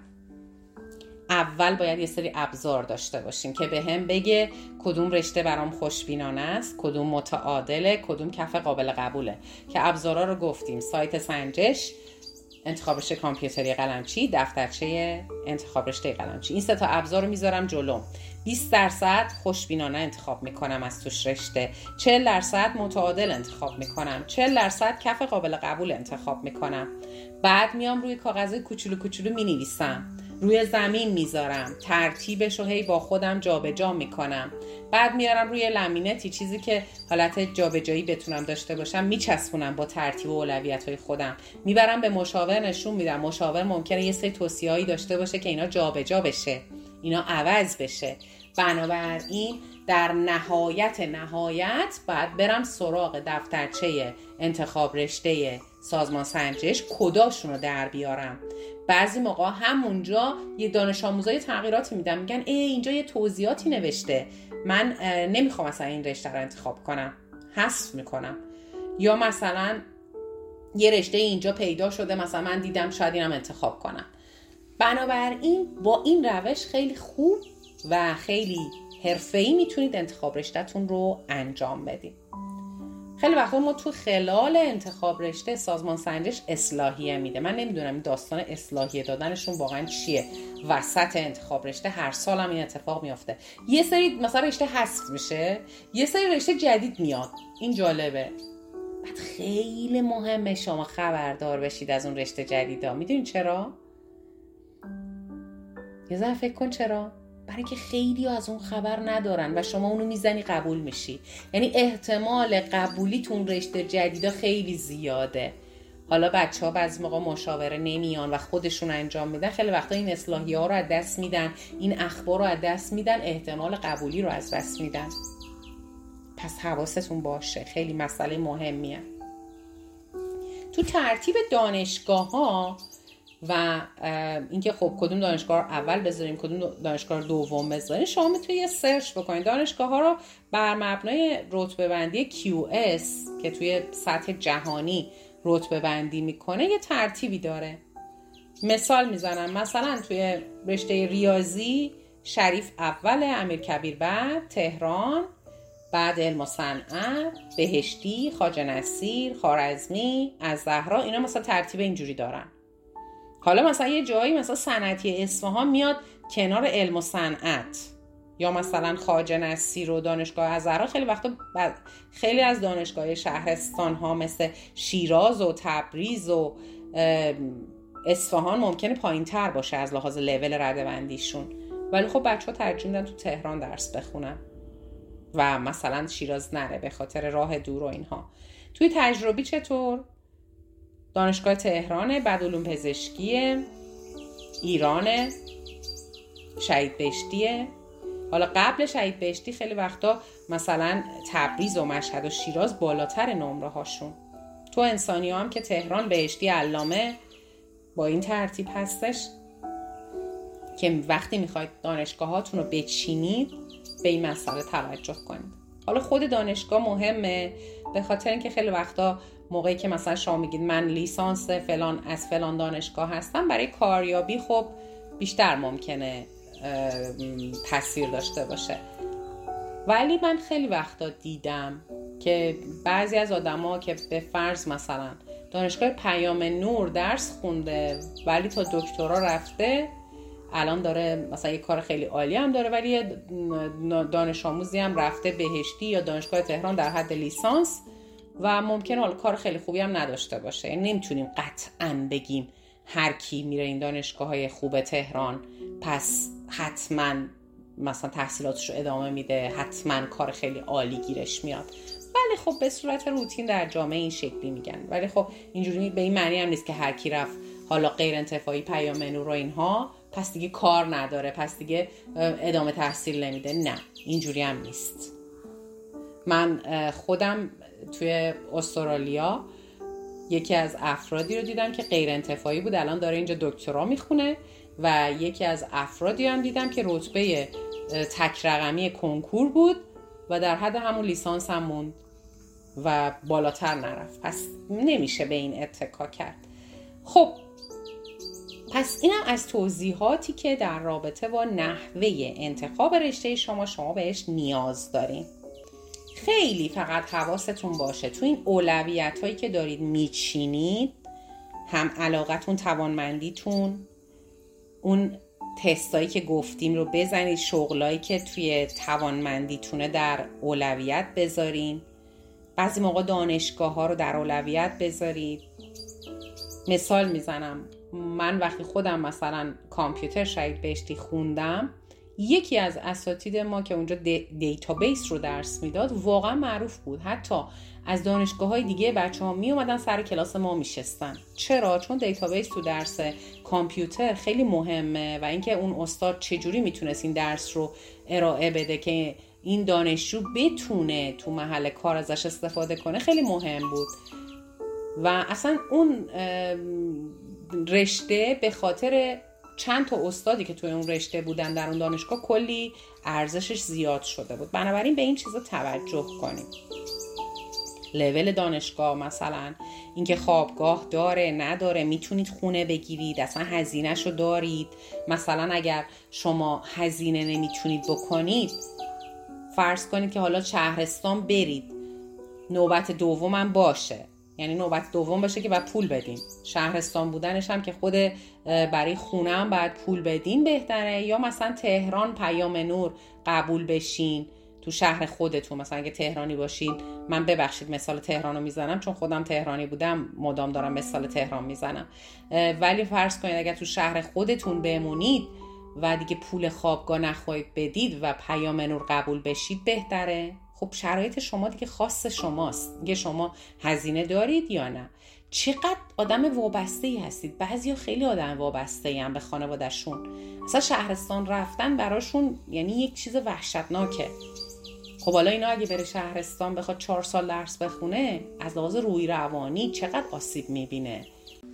اول باید یه سری ابزار داشته باشیم که به هم بگه کدوم رشته برام خوشبینانه است، کدوم متعادله، کدوم کف قابل قبوله. که ابزارا رو گفتیم: سایت سنجش، انتخاب رشته کامپیوتری قلمچی، دفترچه انتخاب رشته قلمچی. این 3 تا ابزار رو میذارم جلوم. 20% خوشبینانه انتخاب میکنم از توش رشته، 40% متعادل انتخاب میکنم، 40% کف قابل قبول انتخاب میکنم. بعد میام روی کاغذ کوچولو کوچولو مینویسم، روی زمین میذارم، ترتیبش رو هی با خودم جابجا میکنم. بعد میارم روی لامینتی، چیزی که حالت جابجایی بتونم داشته باشم، میچسبونم با ترتیب و اولویت‌های خودم، میبرم به مشاور نشون میدم. مشاور ممکنه یه سری توصیه‌ای داشته باشه که اینا جابجا بشه، اینا عوض بشه. بنابراین در نهایت باید برم سراغ دفترچه انتخاب رشته سازمان سنجش، کداشون رو در بیارم. بعضی موقع همونجا یه دانش آموزای تغییراتی میدم، میگن اینجا یه توضیحاتی نوشته، من نمیخوام مثلا این رشته رو انتخاب کنم، حذف میکنم. یا مثلا یه رشته اینجا پیدا شده، مثلا من دیدم شاید اینم انتخاب کنم. بنابراین با این روش خیلی خوب و خیلی حرفه‌ای میتونید انتخاب رشته‌تون رو انجام بدید. خیلی وقتا ما تو خلال انتخاب رشته سازمان سنجش اصلاحیه میده. من نمیدونم این داستان اصلاحیه دادنشون واقعا چیه. وسط انتخاب رشته هر سال هم این اتفاق میفته. یه سری مثلا رشته حذف میشه، یه سری رشته جدید میاد. این جالبه. بعد خیلی مهمه شما خبردار بشید از اون رشته جدیدا. میدونین چرا؟ یه ذره فکر کن چرا؟ برای که خیلی از اون خبر ندارن و شما اونو میزنی قبول میشی. یعنی احتمال قبولیتون رشته جدیدا خیلی زیاده. حالا بچه‌ها بعضی موقع مشاوره نمیان و خودشون انجام میدن، خیلی وقتا این اصلاحیه‌ها رو از دست میدن، این اخبار رو از دست میدن، احتمال قبولی رو از دست میدن. پس حواستون باشه، خیلی مسئله مهمیه. تو ترتیب دانشگاه‌ها و اینکه خب کدوم دانشگاه رو اول بذاریم کدوم دانشگاه رو دوم بذاریم، شما میتونید یه سرچ بکنید. دانشگاه ها رو بر مبنای رتبه بندی QS که توی سطح جهانی رتبه بندی میکنه یه ترتیبی داره. مثال میزنم، مثلا توی رشته ریاضی شریف اول، امیرکبیر بعد، تهران بعد، علم و صنعت، بهشتی، خواجه نصیر، خوارزمی، الزهرا، اینا مثلا ترتیب اینجوری دارن. حالا مثلا یه جایی مثلا صنعتی اصفهان میاد کنار علم و صنعت، یا مثلا خواجه نصیر و دانشگاه الزهرا خیلی وقتا خیلی از دانشگاه شهرستان ها مثل شیراز و تبریز و اصفهان ممکنه پایین تر باشه از لحاظ لول رده‌بندیشون، ولی خب بچه‌ها ترجیح میدن تو تهران درس بخونن و مثلا شیراز نره به خاطر راه دور و اینها. توی تجربی چطور؟ دانشگاه تهرانه، بعد علوم پزشکیه، ایرانه، شهید بهشتیه. حالا قبل شهید بهشتی خیلی وقتا مثلا تبریز و مشهد و شیراز بالاتر نمره هاشون. تو انسانی هم که تهران، بهشتی، علامه، با این ترتیب هستش که وقتی میخواید دانشگاه هاتون رو بچینید به این مسئله توجه کنید. حالا خود دانشگاه مهمه به خاطر اینکه خیلی وقتا موقعی که مثلا شما میگید من لیسانس فلان از فلان دانشگاه هستم، برای کاریابی خب بیشتر ممکنه تاثیر داشته باشه. ولی من خیلی وقتا دیدم که بعضی از آدما که به فرض مثلا دانشگاه پیام نور درس خونده ولی تا دکترا رفته، الان داره مثلا یه کار خیلی عالی هم داره، ولی یه دانش آموزی هم رفته بهشتی یا دانشگاه تهران در حد لیسانس و ممکنه حالا کار خیلی خوبی هم نداشته باشه. یعنی نمیتونیم قطعاً بگیم هر کی میره این دانشگاه‌های خوب تهران پس حتما مثلا تحصیلاتش رو ادامه میده، حتما کار خیلی عالی گیرش میاد. ولی خب به صورت روتین در جامعه این شکلی میگن، ولی خب اینجوری به این معنی هم نیست که هر کی رفت حالا غیر انتفاعی پیام نور و اینها پس دیگه کار نداره، پس دیگه ادامه تحصیل نمیده. نه، اینجوری هم نیست. من خودم توی استرالیا یکی از افرادی رو دیدم که غیر انتفاعی بود، الان داره اینجا دکترا میخونه، و یکی از افرادی هم دیدم که رتبه تک رقمی کنکور بود و در حد همون لیسانس هم موند و بالاتر نرفت. پس نمیشه به این اتکا کرد. خب پس اینم از توضیحاتی که در رابطه با نحوه انتخاب رشته شما بهش نیاز دارین. خیلی فقط حواستون باشه تو این اولویت هایی که دارید میچینید، هم علاقتون، توانمندیتون، اون تستایی که گفتیم رو بزنید، شغلایی که توی توانمندیتونه در اولویت بذارین. بعضی موقع دانشگاه ها رو در اولویت بذارید. مثال میزنم، من وقتی خودم مثلا کامپیوتر شهید بهشتی خوندم، یکی از اساتید ما که اونجا دیتابیس رو درس میداد واقعا معروف بود. حتی از دانشگاه‌های دیگه بچه‌ها می اومدن سر کلاس ما میشستن. چرا؟ چون دیتابیس تو درس کامپیوتر خیلی مهمه و اینکه اون استاد چجوری میتونست این درس رو ارائه بده که این دانشجو بتونه تو محل کار ازش استفاده کنه خیلی مهم بود. و اصلا اون رشته به خاطر چند تا استادی که توی اون رشته بودن در اون دانشگاه کلی ارزشش زیاد شده بود. بنابراین به این چیزا توجه کنیم. لول دانشگاه، مثلا اینکه خوابگاه داره نداره، میتونید خونه بگیرید، اصلا هزینه‌شو دارید. مثلا اگر شما هزینه نمیتونید بکنید، فرض کنید که حالا شهرستان برید، نوبت دومم باشه، یعنی نوبت دوم باشه که باید پول بدین. شهرستان بودنش هم که خود برای خونه هم باید پول بدین بهتره، یا مثلا تهران پیام نور قبول بشین تو شهر خودتون. مثلا اگه تهرانی باشین، من ببخشید مثال تهران رو میزنم چون خودم تهرانی بودم، مدام دارم مثال تهران میزنم، ولی فرض کنید اگر تو شهر خودتون بمونید و دیگه پول خوابگاه نخواهید بدید و پیام نور قبول بشید بهتره. خب شرایط شما دیگه خاص شماست، دیگه شما هزینه دارید یا نه. چقدر آدم وابسته‌ای هستید. بعضیا خیلی آدم وابسته‌ای ان به خانواده‌شون، اصلا شهرستان رفتن براشون یعنی یک چیز وحشتناکه. خب حالا اینا اگه بره شهرستان بخواد 4 سال درس بخونه، از لحاظ روحی روانی چقدر آسیب میبینه.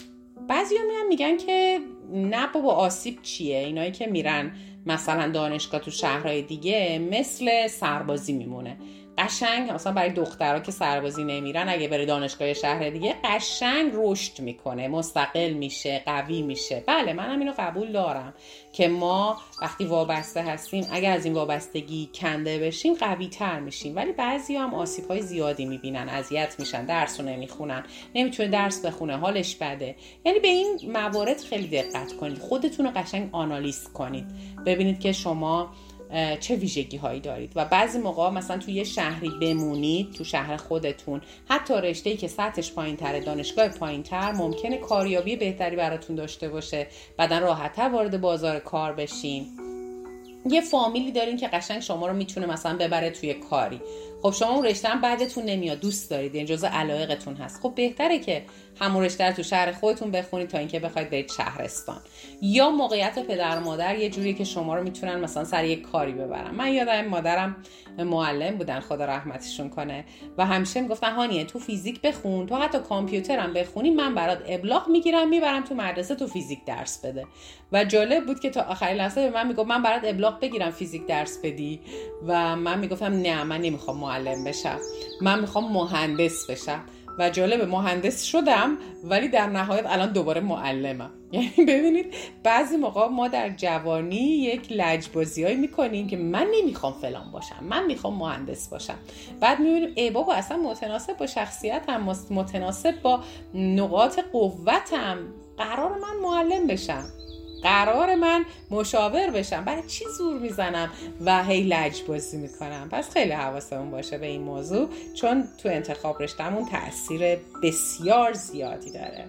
بعضیا میگن که نه بابا آسیب چیه، اینایی که میرن مثلا دانشگاه تو شهرهای دیگه مثل سربازی میمونه. قشنگ مثلا برای دخترها که سربازی نمیرن اگه بره دانشگاه شهر دیگه قشنگ رشد میکنه، مستقل میشه، قوی میشه. بله منم اینو قبول دارم که ما وقتی وابسته هستیم اگه از این وابستگی کنده بشیم قوی تر میشیم، ولی بعضیا هم آسیب‌های زیادی میبینن، اذیت میشن، درس رو نمیخونن، نمیتونه درس بخونه، حالش بده. یعنی به این موارد خیلی دقت کنید، خودتون رو قشنگ آنالیز کنید، ببینید که شما چه ویژگی هایی دارید. و بعضی موقع مثلا توی یه شهری بمونید، تو شهر خودتون، حتی رشته‌ای که سطحش پایین‌تره، دانشگاه پایین‌تر، ممکنه کاریابی بهتری براتون داشته باشه، بعدن راحت‌تر وارد بازار کار بشین. یه فامیلی دارین که قشنگ شما رو میتونه مثلا ببره توی کاری، خب شما اون رشته هم بعدتون نمیاد، دوست دارید، یعنی جزء علایقتون هست، خب بهتره که همون رشته رو تو شهر خودتون بخونید تا اینکه بخواید برید شهرستان. یا موقعیت پدر و مادر یه جوریه که شما رو میتونن مثلا سر یک کاری ببرن. من یادم مادرم معلم بودن، خدا رحمتشون کنه، و همیشه میگفتن هانیه تو فیزیک بخون، تو حتی کامپیوتر هم بخونی من برات ابلاغ میگیرم میبرم تو مدرسه تو فیزیک درس بده. و جالب بود که تا آخرین لحظه به من میگفت من برات ابلاغ بگیرم فیزیک درس بدی، و من میگفتم نه من نمیخوام معلم بشم، من میخوام مهندس بشم. و جالب مهندس شدم ولی در نهایت الان دوباره معلمم. یعنی ببینید بعضی موقع ما در جوانی یک لجبازیایی میکنیم که من نمیخوام فلان باشم، من میخوام مهندس باشم. بعد میبینیم ای بابا اصلا متناسب با شخصیتم، متناسب با نقاط قوتم، قرار من معلم بشم، قرار من مشاور بشم، برای چی زور میزنم و هی لجبازی میکنم؟ پس خیلی حواسمون باشه به این موضوع، چون تو انتخاب رشته‌مون تأثیر بسیار زیادی داره.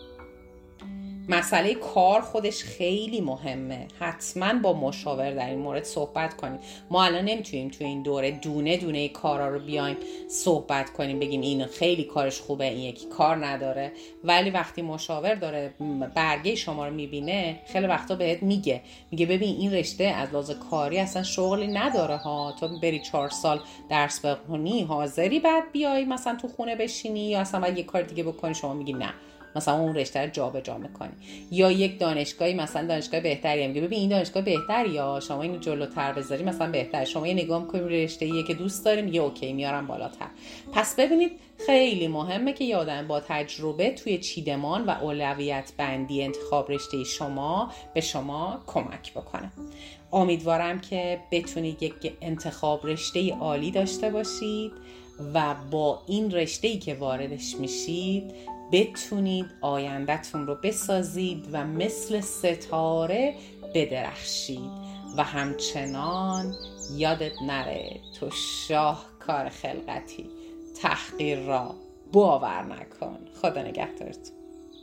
مسئله کار خودش خیلی مهمه، حتما با مشاور در این مورد صحبت کنیم. ما الان نمیتونیم تو این دوره دونه دونه کارا رو بیایم صحبت کنیم، بگیم این خیلی کارش خوبه این یکی کار نداره، ولی وقتی مشاور داره برگه شما رو میبینه خیلی وقتا بهت میگه ببین این رشته از لحاظ کاری اصلا شغلی نداره ها، تو بری 4 سال درس بخونی حاضری بعد بیای مثلا تو خونه بشینی یا اصلا باید یه کار دیگه بکنی، شما میگی نه مثلا اون رشته رو جابجا می‌کنی. یا یک دانشگاهی مثلا دانشگاه بهتری میگه ببین این دانشگاه بهتری یا شما اینو جلوتر بذاری مثلا بهتره، شما یه نگاه می‌کنید رشته‌ایه که دوست داری میگه اوکی میارم بالاتر. پس ببینید خیلی مهمه که یه آدم با تجربه توی چیدمان و اولویت بندی انتخاب رشته شما به شما کمک بکنه. امیدوارم که بتونید یک انتخاب رشته عالی داشته باشید و با این رشته‌ای که واردش میشید بتونید آینده‌تون رو بسازید و مثل ستاره بدرخشید و همچنان یادت نره تو شاهکار خلقتی، تحقیر را باور نکن. خدا نگهدارت.